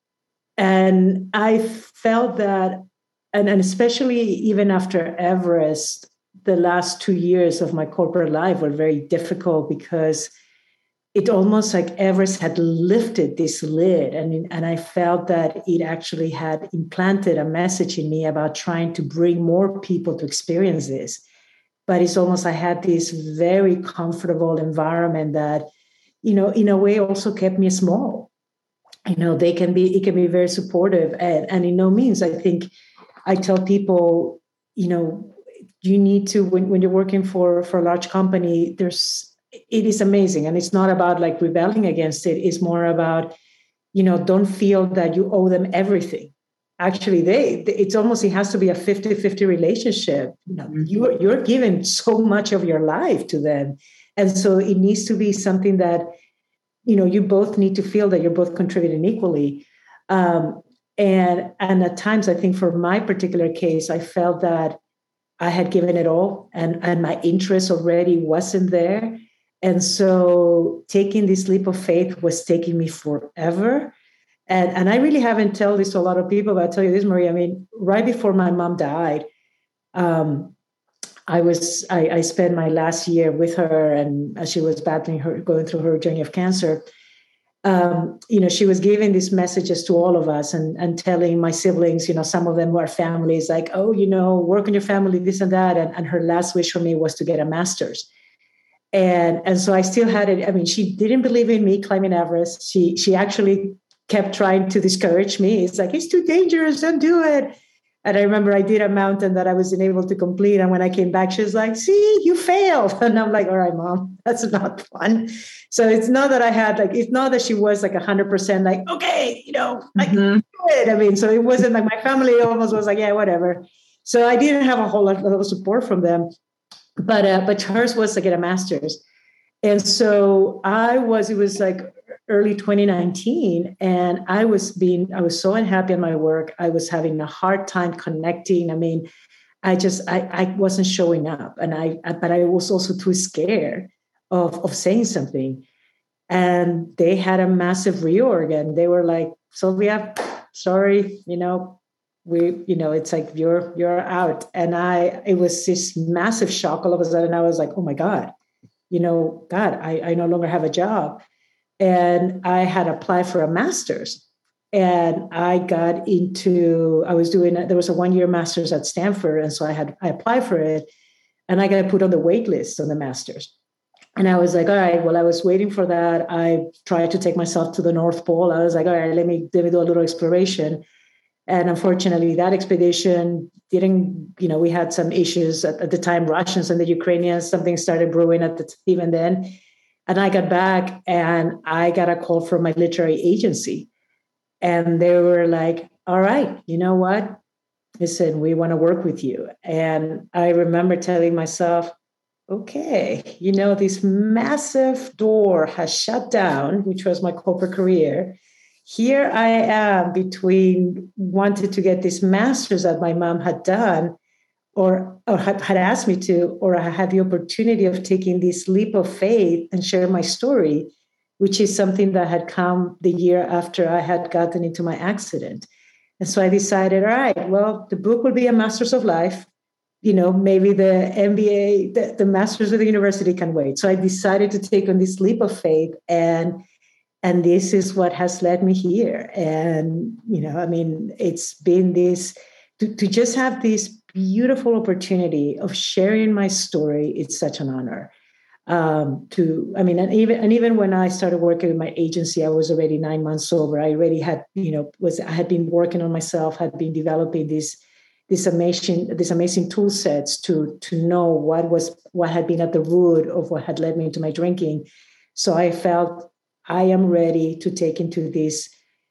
and I felt that, and, and especially even after Everest, the last two years of my corporate life were very difficult because it almost like Everest had lifted this lid. And, and I felt that it actually had implanted a message in me about trying to bring more people to experience this. But it's almost, I had this very comfortable environment that, you know, in a way also kept me small. You know, they can be, it can be very supportive. And, and in no means, I think I tell people, you know, you need to, when, when you're working for, for a large company, there's, it is amazing. And it's not about like rebelling against it. It's more about, you know, don't feel that you owe them everything. Actually, they, it's almost, it has to be a fifty-fifty relationship. You know, you're, you're giving so much of your life to them. And so it needs to be something that, you know, you both need to feel that you're both contributing equally. Um, and, and at times, I think for my particular case, I felt that I had given it all and, and my interest already wasn't there. And so taking this leap of faith was taking me forever. And, and I really haven't told this to a lot of people, but I'll tell you this, Marie. I mean, right before my mom died, um, I was I, I spent my last year with her, and as she was battling her, going through her journey of cancer, um, you know, she was giving these messages to all of us and, and telling my siblings, you know, some of them were families, like, oh, you know, work on your family, this and that. And, and her last wish for me was to get a master's. And, and so I still had it. I mean, she didn't believe in me climbing Everest. She she actually kept trying to discourage me. It's like, it's too dangerous, don't do it. And I remember I did a mountain that I wasn't able to complete. And when I came back, she was like, see, you failed. And I'm like, all right, Mom, that's not fun. So it's not that I had like, it's not that she was like one hundred percent like, okay, you know, I can do it. I mean, so it wasn't like my family almost was like, yeah, whatever. So I didn't have a whole lot of support from them. But uh, but hers was to get a master's. And so I was, it was like early twenty nineteen, and I was being, I was so unhappy in my work. I was having a hard time connecting. I mean, I just, I, I wasn't showing up. And I, but I was also too scared of, of saying something. And they had a massive reorg, and they were like, Sylvia, sorry, you know, we, you know, it's like, you're, you're out. And I, it was this massive shock all of a sudden. I was like, oh my God, you know, God, I, I no longer have a job. And I had applied for a master's, and I got into, I was doing, there was a one-year master's at Stanford. And so I had, I applied for it, and I got put on the wait list on the master's. And I was like, all right, well, I was waiting for that. I tried to take myself to the North Pole. I was like, all right, let me, let me do a little exploration. And unfortunately, that expedition didn't, you know, we had some issues at, at the time, Russians and the Ukrainians, something started brewing at the even then. And I got back, and I got a call from my literary agency. And they were like, all right, you know what? Listen, we want to work with you. And I remember telling myself, okay, you know, this massive door has shut down, which was my corporate career. Here I am between wanting to get this master's that my mom had done or, or had, had asked me to, or I had the opportunity of taking this leap of faith and share my story, which is something that had come the year after I had gotten into my accident. And so I decided, all right, well, the book will be a master's of life. You know, maybe the M B A, the, the master's of the university can wait. So I decided to take on this leap of faith, and And this is what has led me here. And, you know, I mean, it's been this, to, to just have this beautiful opportunity of sharing my story. It's such an honor. Um, to, I mean, and even, and even when I started working with my agency, I was already nine months sober. I already had, you know, was, I had been working on myself, had been developing this, this amazing, this amazing tool sets to, to know what was, what had been at the root of what had led me into my drinking. So I felt, I am ready to take into this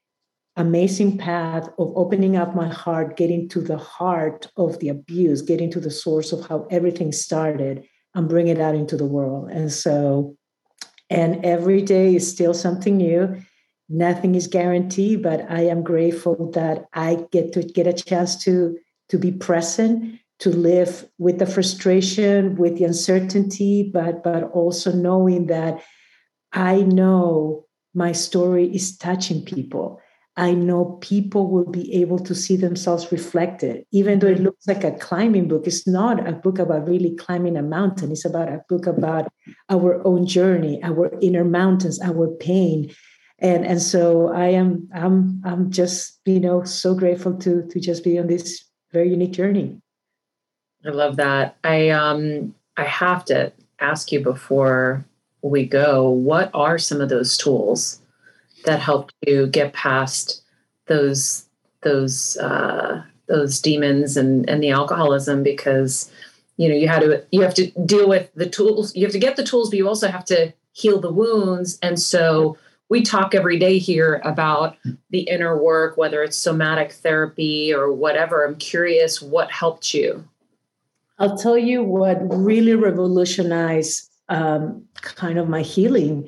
amazing path of opening up my heart, getting to the heart of the abuse, getting to the source of how everything started, and bring it out into the world. And so, And every day is still something new. Nothing is guaranteed, but I am grateful that I get to get a chance to, to be present, to live with the frustration, with the uncertainty, but, but also knowing that I know my story is touching people. I know people will be able to see themselves reflected. Even though it looks like a climbing book, it's not a book about really climbing a mountain. It's about a book about our own journey, our inner mountains, our pain. And, and so I am I'm I'm just, you know, so grateful to, to just be on this very unique journey. I love that. I um I have to ask you before we go, what are some of those tools that helped you get past those those uh, those demons and, and the alcoholism? Because you know you had to you have to deal with the tools. You have to get the tools, but you also have to heal the wounds. And so we talk every day here about the inner work, whether it's somatic therapy or whatever. I'm curious, what helped you? I'll tell you what really revolutionized um, kind of my healing.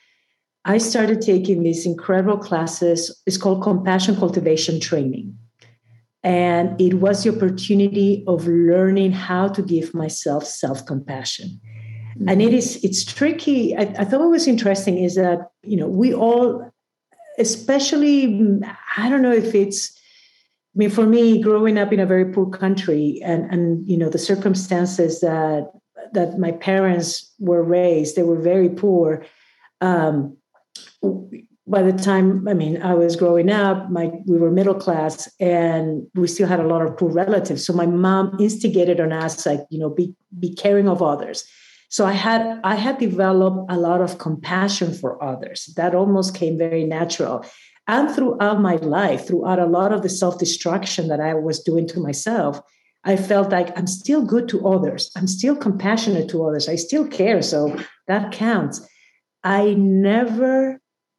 I started taking these incredible classes. It's called Compassion Cultivation Training. And it was the opportunity of learning how to give myself self-compassion. Mm-hmm. And it is, it's tricky. I, I thought what was interesting is that, you know, we all, especially, I don't know if it's, I mean, for me, growing up in a very poor country and, and you know, the circumstances that, that my parents were raised, they were very poor. Um, By the time, I mean, I was growing up, my we were middle class and we still had a lot of poor relatives. So my mom instigated on us, like, you know, be, be caring of others. So I had, I had developed a lot of compassion for others. That almost came very natural. And throughout my life, throughout a lot of the self-destruction that I was doing to myself, I felt like I'm still good to others. I'm still compassionate to others. I still care. So that counts. I never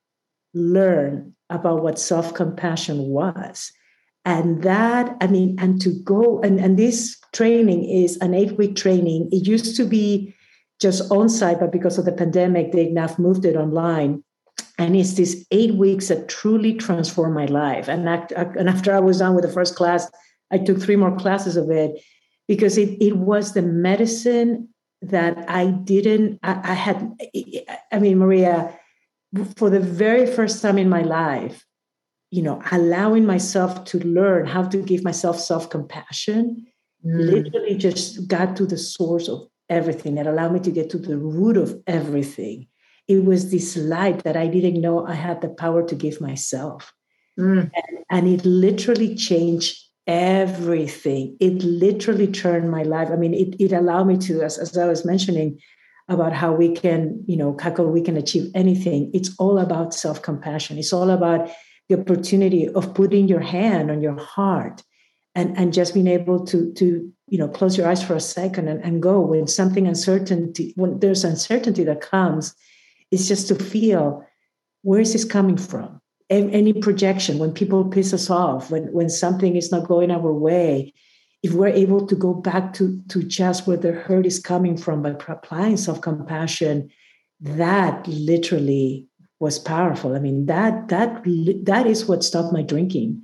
learn about what self-compassion was. And that, I mean, and to go, and, and this training is an eight-week training. It used to be just on-site, but because of the pandemic, they now moved it online. And it's these eight weeks that truly transformed my life. And, I, and after I was done with the first class, I took three more classes of it because it, it was the medicine that I didn't, I, I had, I mean, Maria, for the very first time in my life, you know, allowing myself to learn how to give myself self-compassion, mm. literally just got to the source of everything. It allowed me to get to the root of everything. It was this light that I didn't know I had the power to give myself. Mm. And, and it literally changed everything. It literally turned my life. I mean, it, it allowed me to, as, as I was mentioning, about how we can, you know, how we can achieve anything. It's all about self-compassion. It's all about the opportunity of putting your hand on your heart and, and just being able to, to, you know, close your eyes for a second and, and go when something uncertainty, when there's uncertainty that comes, it's just to feel, where is this coming from? Any projection, when people piss us off, when, when something is not going our way, if we're able to go back to, to just where the hurt is coming from by applying self-compassion, that literally was powerful. I mean, that that that is what stopped my drinking.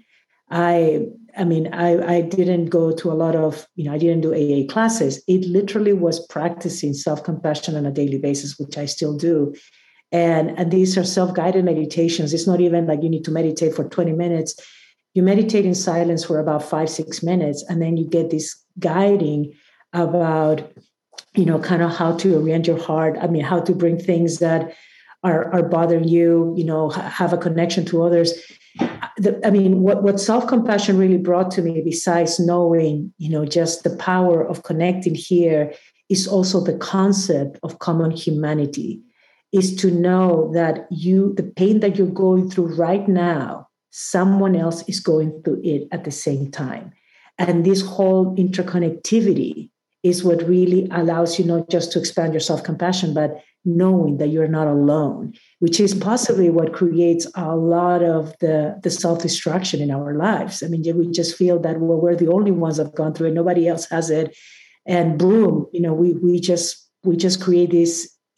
I I mean, I, I didn't go to a lot of, you know, I didn't do A A classes. It literally was practicing self-compassion on a daily basis, which I still do. And, and these are self-guided meditations. It's not even like you need to meditate for twenty minutes. You meditate in silence for about five, six minutes, and then you get this guiding about, you know, kind of how to orient your heart. I mean, how to bring things that are, are bothering you, you know, have a connection to others. The, I mean, what, what self-compassion really brought to me, besides knowing, you know, just the power of connecting here, is also the concept of common humanity, is to know that you, the pain that you're going through right now, someone else is going through it at the same time. And this whole interconnectivity is what really allows you not just to expand your self-compassion, but knowing that you're not alone, which is possibly what creates a lot of the, the self-destruction in our lives. I mean, we just feel that, well, we're the only ones that have gone through it. Nobody else has it. And boom, you know, we we just we just create this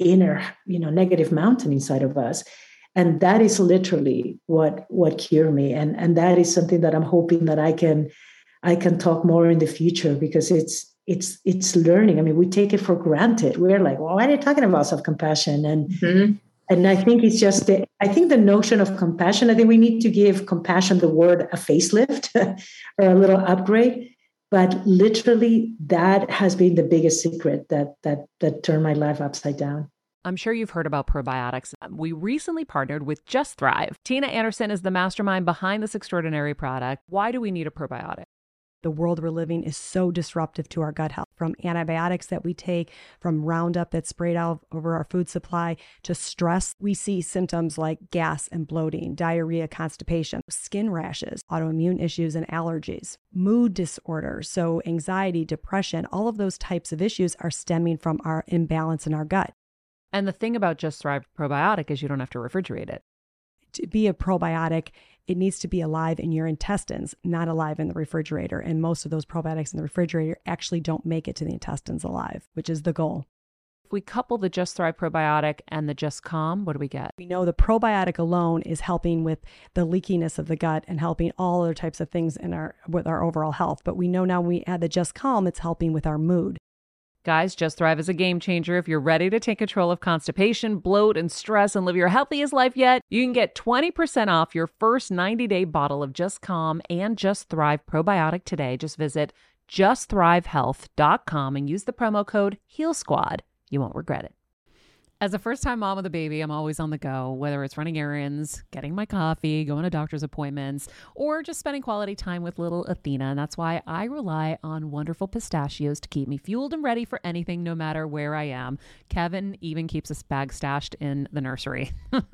inner, you know, negative mountain inside of us. And that is literally what what cured me. And, and that is something that I'm hoping that I can I can talk more in the future, because it's it's it's learning. I mean, we take it for granted. We're like, well, why are they talking about self-compassion? And mm-hmm. and I think it's just the, I think the notion of compassion, I think we need to give compassion the word a facelift or a little upgrade. But literally, that has been the biggest secret that that that turned my life upside down. I'm sure you've heard about probiotics. We recently partnered with Just Thrive. Tina Anderson is the mastermind behind this extraordinary product. Why do we need a probiotic? The world we're living is so disruptive to our gut health, from antibiotics that we take, from Roundup that's sprayed out over our food supply, to stress. We see symptoms like gas and bloating, diarrhea, constipation, skin rashes, autoimmune issues, and allergies, mood disorders. So anxiety, depression, all of those types of issues are stemming from our imbalance in our gut. And the thing about Just Thrive probiotic is you don't have to refrigerate it. To be a probiotic, it needs to be alive in your intestines, not alive in the refrigerator. And most of those probiotics in the refrigerator actually don't make it to the intestines alive, which is the goal. If we couple the Just Thrive probiotic and the Just Calm, what do we get? We know the probiotic alone is helping with the leakiness of the gut and helping all other types of things in our with our overall health. But we know now when we add the Just Calm, it's helping with our mood. Guys, Just Thrive is a game changer. If you're ready to take control of constipation, bloat, and stress and live your healthiest life yet, you can get twenty percent off your first ninety-day bottle of Just Calm and Just Thrive probiotic today. Just visit just thrive health dot com and use the promo code HEALSQUAD. You won't regret it. As a first-time mom with a baby, I'm always on the go, whether it's running errands, getting my coffee, going to doctor's appointments, or just spending quality time with little Athena. And that's why I rely on Wonderful Pistachios to keep me fueled and ready for anything, no matter where I am. Kevin even keeps a bag stashed in the nursery.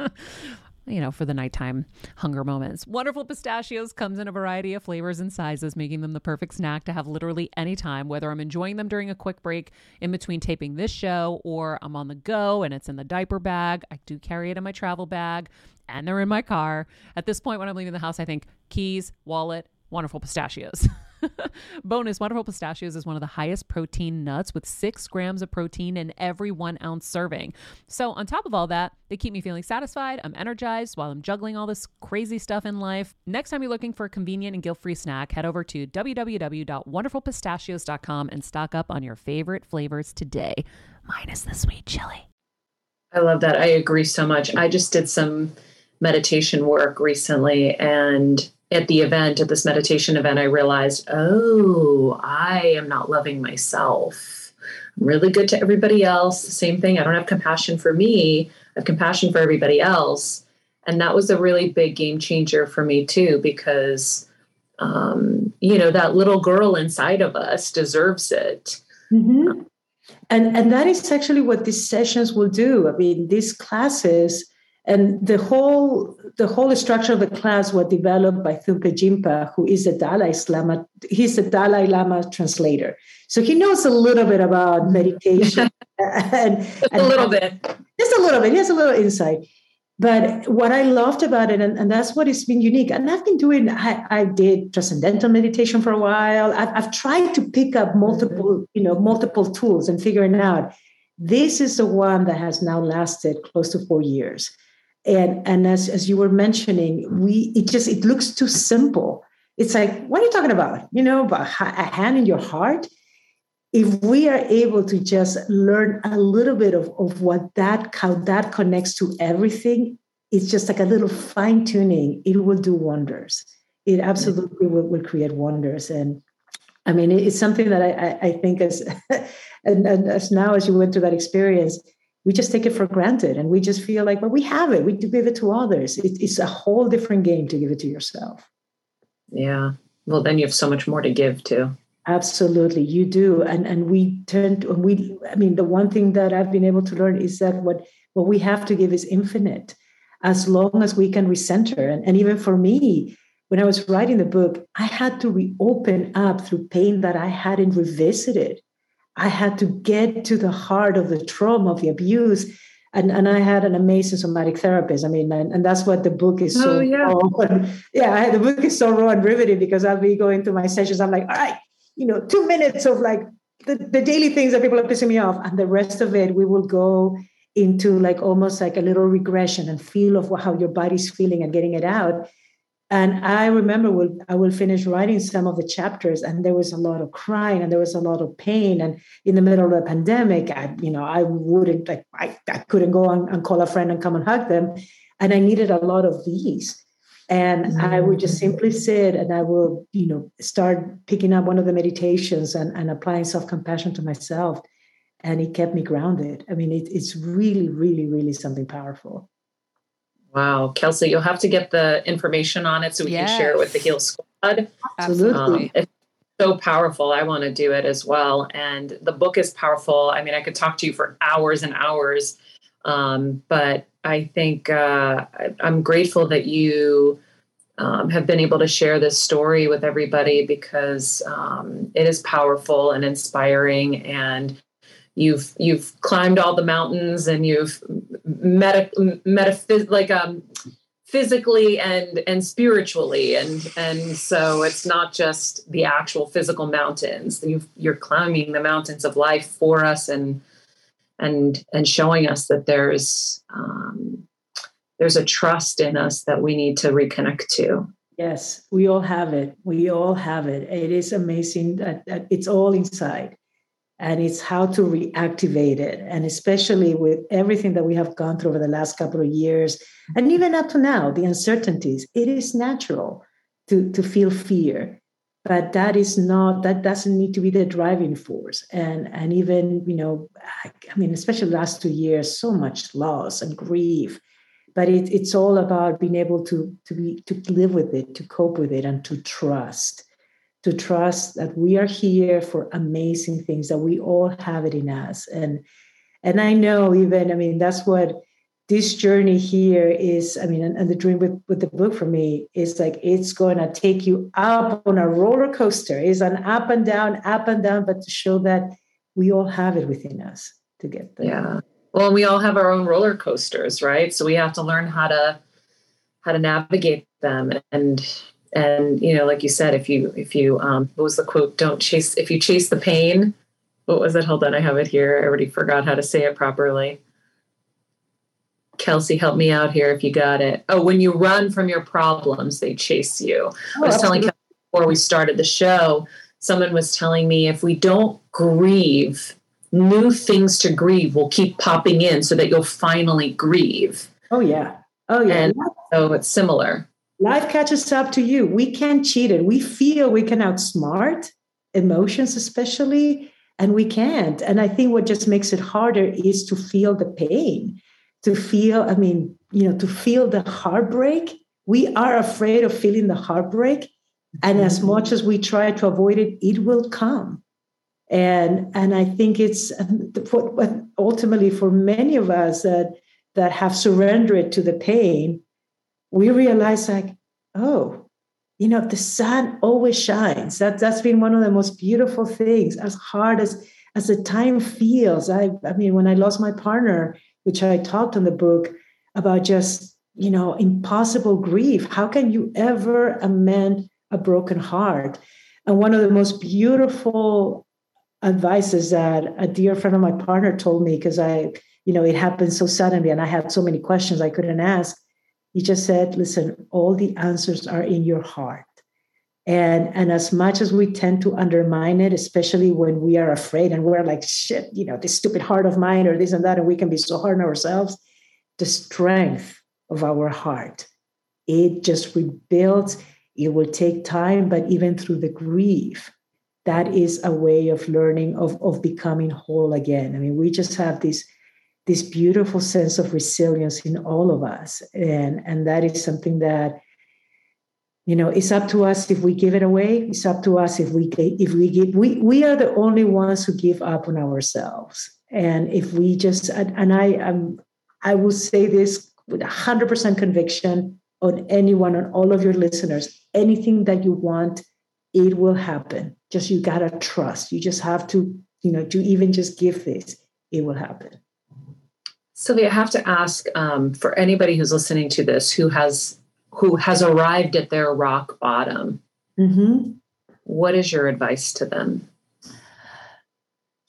You know, for the nighttime hunger moments. Wonderful Pistachios comes in a variety of flavors and sizes, making them the perfect snack to have literally any time, whether I'm enjoying them during a quick break in between taping this show, or I'm on the go and it's in the diaper bag. I do carry it in my travel bag, and they're in my car. At this point, when I'm leaving the house, I think keys, wallet, Wonderful Pistachios. Bonus, Wonderful Pistachios is one of the highest protein nuts with six grams of protein in every one ounce serving. So on top of all that, they keep me feeling satisfied. I'm energized while I'm juggling all this crazy stuff in life. Next time you're looking for a convenient and guilt-free snack, head over to w w w dot wonderful pistachios dot com and stock up on your favorite flavors today, minus the sweet chili. I love that. I agree so much. I just did some meditation work recently, and at the event, at this meditation event, I realized, oh, I am not loving myself. I'm really good to everybody else. The same thing. I don't have compassion for me. I have compassion for everybody else. And that was a really big game changer for me too, because, um, you know, that little girl inside of us deserves it. Mm-hmm. And, and that is actually what these sessions will do. I mean, these classes and the whole the whole structure of the class was developed by Thupten Jinpa, who is a Dalai Lama. He's a Dalai Lama translator, so he knows a little bit about meditation. and, just and a little bit, just a little bit. He has a little insight. But what I loved about it, and, and that's what has been unique. And I've been doing. I, I did transcendental meditation for a while. I've, I've tried to pick up multiple, you know, multiple tools and figuring out. This is the one that has now lasted close to four years. And and as, as you were mentioning, we it just it looks too simple. It's like, what are you talking about? You know, about a hand in your heart. If we are able to just learn a little bit of, of what that how that connects to everything, it's just like a little fine tuning. It will do wonders. It absolutely will, will create wonders. And I mean, it's something that I I, I think as and, and as now as you went through that experience. We just take it for granted, and we just feel like, well, we have it. We do give it to others. It, it's a whole different game to give it to yourself. Yeah. Well, then you have so much more to give too. Absolutely, you do. And and we turn to, and we. I mean, the one thing that I've been able to learn is that what what we have to give is infinite, as long as we can recenter. And, and even for me, when I was writing the book, I had to reopen up through pain that I hadn't revisited. I had to get to the heart of the trauma, of the abuse. And, and I had an amazing somatic therapist. I mean, and, and that's what the book is so oh, yeah. raw. And, yeah, I, the book is so raw and riveting, because I'll be going through my sessions. I'm like, all right, you know, two minutes of like the, the daily things that people are pissing me off. And the rest of it, we will go into like almost like a little regression and feel of how your body's feeling and getting it out. And I remember when I will finish writing some of the chapters, and there was a lot of crying and there was a lot of pain. And in the middle of the pandemic, I, you know, I wouldn't like I, I couldn't go and, and call a friend and come and hug them. And I needed a lot of these. And mm-hmm. I would just simply sit and I will, you know, start picking up one of the meditations and, and applying self-compassion to myself. And it kept me grounded. I mean, it, it's really, really, really something powerful. Wow. Kelsey, you'll have to get the information on it so we yes. can share it with the Heal Squad. Absolutely. Um, it's so powerful. I want to do it as well. And the book is powerful. I mean, I could talk to you for hours and hours. Um, but I think uh, I'm grateful that you um, have been able to share this story with everybody, because um, it is powerful and inspiring, and you've you've climbed all the mountains, and you've meta, metaphys- like um, physically and and spiritually, and and so it's not just the actual physical mountains. You've, you're climbing the mountains of life for us, and and and showing us that there's um, there's a trust in us that we need to reconnect to. Yes, we all have it. We all have it. It is amazing that, that it's all inside. And it's how to reactivate it. And especially with everything that we have gone through over the last couple of years, and even up to now, the uncertainties, it is natural to, to feel fear. But that is not, that doesn't need to be the driving force. And, and even, you know, I mean, especially the last two years, so much loss and grief. But it, it's all about being able to, to be to live with it, to cope with it, and to trust. To trust that we are here for amazing things, that we all have it in us. And and I know even, I mean, that's what this journey here is. I mean, and, and the dream with, with the book for me is like, it's going to take you up on a roller coaster. It's an up and down, up and down, but to show that we all have it within us to get there. Yeah. Well, we all have our own roller coasters, right? So we have to learn how to, how to navigate them. And And, you know, like you said, if you, if you, um, what was the quote? Don't chase, if you chase the pain, what was it? Hold on. I have it here. I already forgot how to say it properly. Kelsey, help me out here if you got it. Oh, when you run from your problems, they chase you. Oh, I was telling Kelsey before we started the show, someone was telling me if we don't grieve, new things to grieve will keep popping in so that you'll finally grieve. Oh, yeah. Oh, yeah. And so it's similar. Life catches up to you. We can't cheat it. We feel we can outsmart emotions, especially, and we can't. And I think what just makes it harder is to feel the pain, to feel, I mean, you know, to feel the heartbreak. We are afraid of feeling the heartbreak. And mm-hmm. as much as we try to avoid it, it will come. And, and I think it's ultimately for many of us that, that have surrendered to the pain, we realize like, oh, you know, the sun always shines. That, that's been one of the most beautiful things, as hard as, as the time feels. I, I mean, when I lost my partner, which I talked in the book about just, you know, impossible grief. How can you ever amend a broken heart? And one of the most beautiful advices that a dear friend of my partner told me, because I, you know, it happened so suddenly and I had so many questions I couldn't ask. He just said, listen, all the answers are in your heart. And, and as much as we tend to undermine it, especially when we are afraid and we're like, shit, you know, this stupid heart of mine or this and that, and we can be so hard on ourselves, the strength of our heart, it just rebuilds. It will take time, but even through the grief, that is a way of learning, of, of becoming whole again. I mean, we just have this this beautiful sense of resilience in all of us. And, and that is something that, you know, it's up to us if we give it away. It's up to us if we, if we give, we, we are the only ones who give up on ourselves. And if we just, and I, um, I will say this with one hundred percent conviction on anyone, on all of your listeners, anything that you want, it will happen. Just, you got to trust. You just have to, you know, to even just give this, it will happen. Sylvia, I have to ask um, for anybody who's listening to this, who has who has arrived at their rock bottom, mm-hmm. what is your advice to them?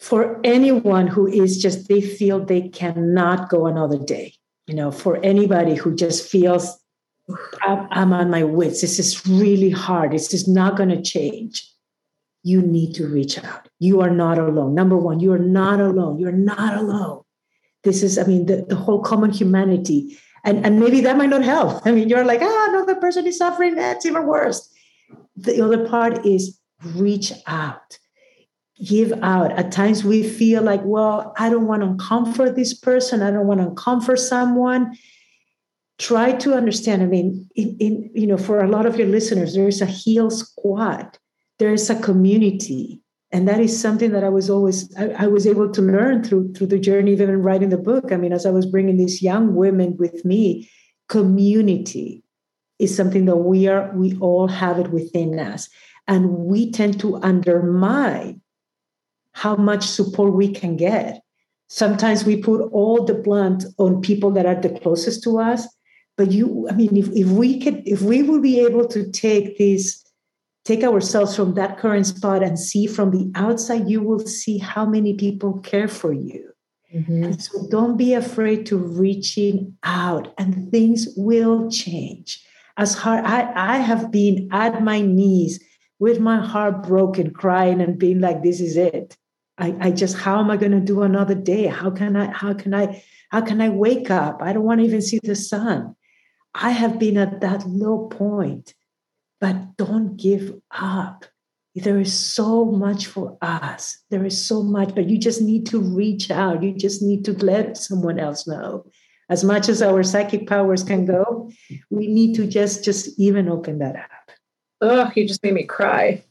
for anyone who is just, they feel they cannot go another day, you know, for anybody who just feels I'm, I'm on my wits, this is really hard, this is not going to change. You need to reach out. You are not alone. Number one, you are not alone. You're not alone. This is, I mean, the, the whole common humanity. And, and maybe that might not help. I mean, you're like, ah, another person is suffering. That's even worse. The other part is reach out. Give out. At times we feel like, well, I don't want to comfort this person. I don't want to comfort someone. Try to understand. I mean, in, in you know, for a lot of your listeners, there is a Heal Squad. There is a community. And that is something that I was always, I, I was able to learn through, through the journey, even in writing the book. I mean, as I was bringing these young women with me, community is something that we are, we all have it within us. And we tend to undermine how much support we can get. Sometimes we put all the blunt on people that are the closest to us. But you, I mean, if, if we could, if we would be able to take this, take ourselves from that current spot and see from the outside, you will see how many people care for you. Mm-hmm. And so don't be afraid to reaching out, and things will change. As hard, I, I have been at my knees with my heart broken, crying and being like, this is it. I, I just, how am I going to do another day? How can I, how can I, how can I wake up? I don't want to even see the sun. I have been at that low point. But don't give up. There is so much for us. There is so much, but you just need to reach out. You just need to let someone else know. As much as our psychic powers can go, we need to just, just even open that up. Oh, you just made me cry.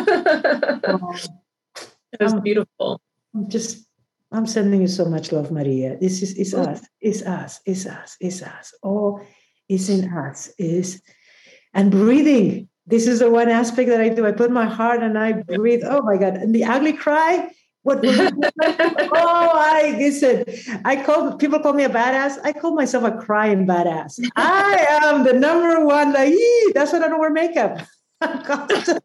It was I'm, beautiful. I'm just, I'm sending you so much love, Maria. This is, it's us, it's us, it's us, it's us. All is in us, is And breathing. This is the one aspect that I do. I put my heart and I breathe. Oh my God. And the ugly cry. What? oh, I listen. I call people call me a badass. I call myself a crying badass. I am the number one. Like, that's when I don't wear makeup. it,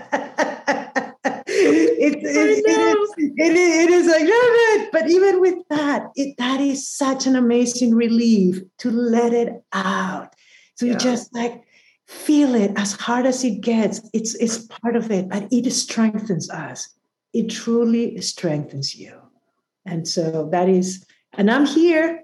it, it, is, it, is, it is like, no, but even with that, it, that is such an amazing relief to let it out. So yeah. You just like, feel it as hard as it gets. It's, it's part of it, but it strengthens us. It truly strengthens you. And so that is, and I'm here.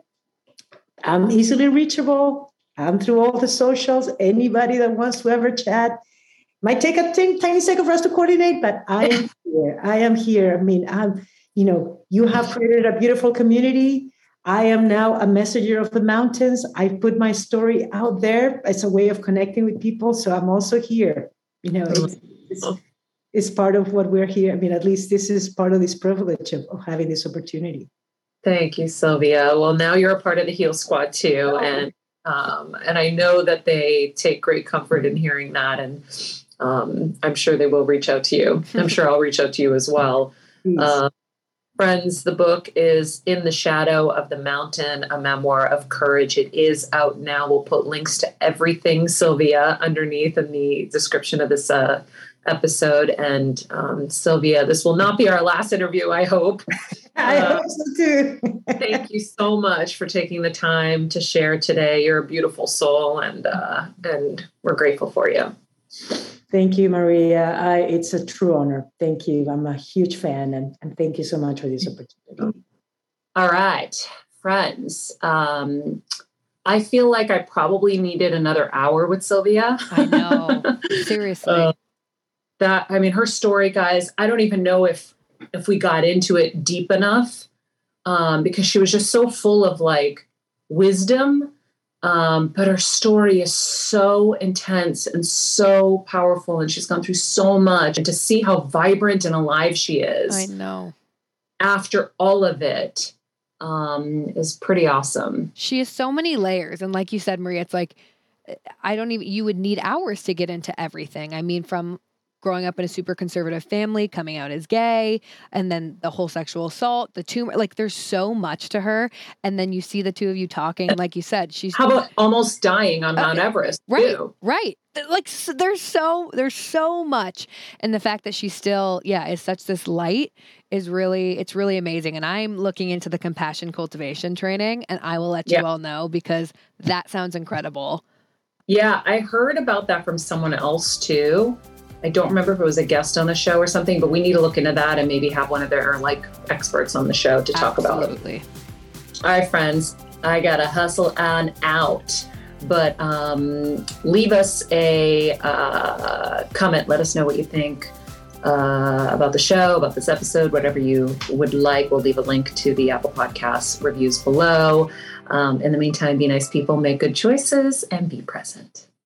I'm easily reachable. I'm through all the socials. Anybody that wants to ever chat. Might take a t- tiny second for us to coordinate, but I am here. I am here. I mean, I'm, you know, you have created a beautiful community. I am now a messenger of the mountains. I put my story out there as a way of connecting with people. So I'm also here. You know, it's, it's, it's part of what we're here. I mean, at least this is part of this privilege of, of having this opportunity. Thank you, Sylvia. Well, now you're a part of the Heal Squad too. Oh. And, um, and I know that they take great comfort in hearing that. And um, I'm sure they will reach out to you. I'm sure I'll reach out to you as well. Um, Friends, the book is In the Shadow of the Mountain, a memoir of courage. It is out now. We'll put links to everything, Sylvia, underneath in the description of this uh, episode. And um, Sylvia, this will not be our last interview, I hope. I uh, hope so too. Thank you so much for taking the time to share today. You're a beautiful soul, and uh, and we're grateful for you. Thank you, Maria. I, it's a true honor. Thank you. I'm a huge fan, and, and thank you so much for this opportunity. All right, friends. Um, I feel like I probably needed another hour with Sylvia. I know. Seriously. Uh, that I mean, her story, guys, I don't even know if if we got into it deep enough um, because she was just so full of like wisdom. Um, but her story is so intense and so powerful, and she's gone through so much. And to see how vibrant and alive she is, I know, after all of it, um, is pretty awesome. She has so many layers, and like you said, Maria, it's like I don't even. You would need hours to get into everything. I mean, from growing up in a super conservative family, coming out as gay, and then the whole sexual assault, the tumor, like there's so much to her. And then you see the two of you talking, like you said, she's how about almost dying on Mount uh, Everest? Right, too? right. Like so, there's so there's so much, and the fact that she still, yeah, is such this light is really it's really amazing. And I'm looking into the compassion cultivation training, and I will let you yeah. all know because that sounds incredible. Yeah, I heard about that from someone else too. I don't remember if it was a guest on the show or something, but we need to look into that and maybe have one of their like experts on the show to talk Absolutely. about it. All right, friends, I gotta hustle on out, but um, leave us a uh, comment. Let us know what you think uh, about the show, about this episode, whatever you would like. We'll leave a link to the Apple Podcasts reviews below. Um, in the meantime, be nice people, make good choices, and be present.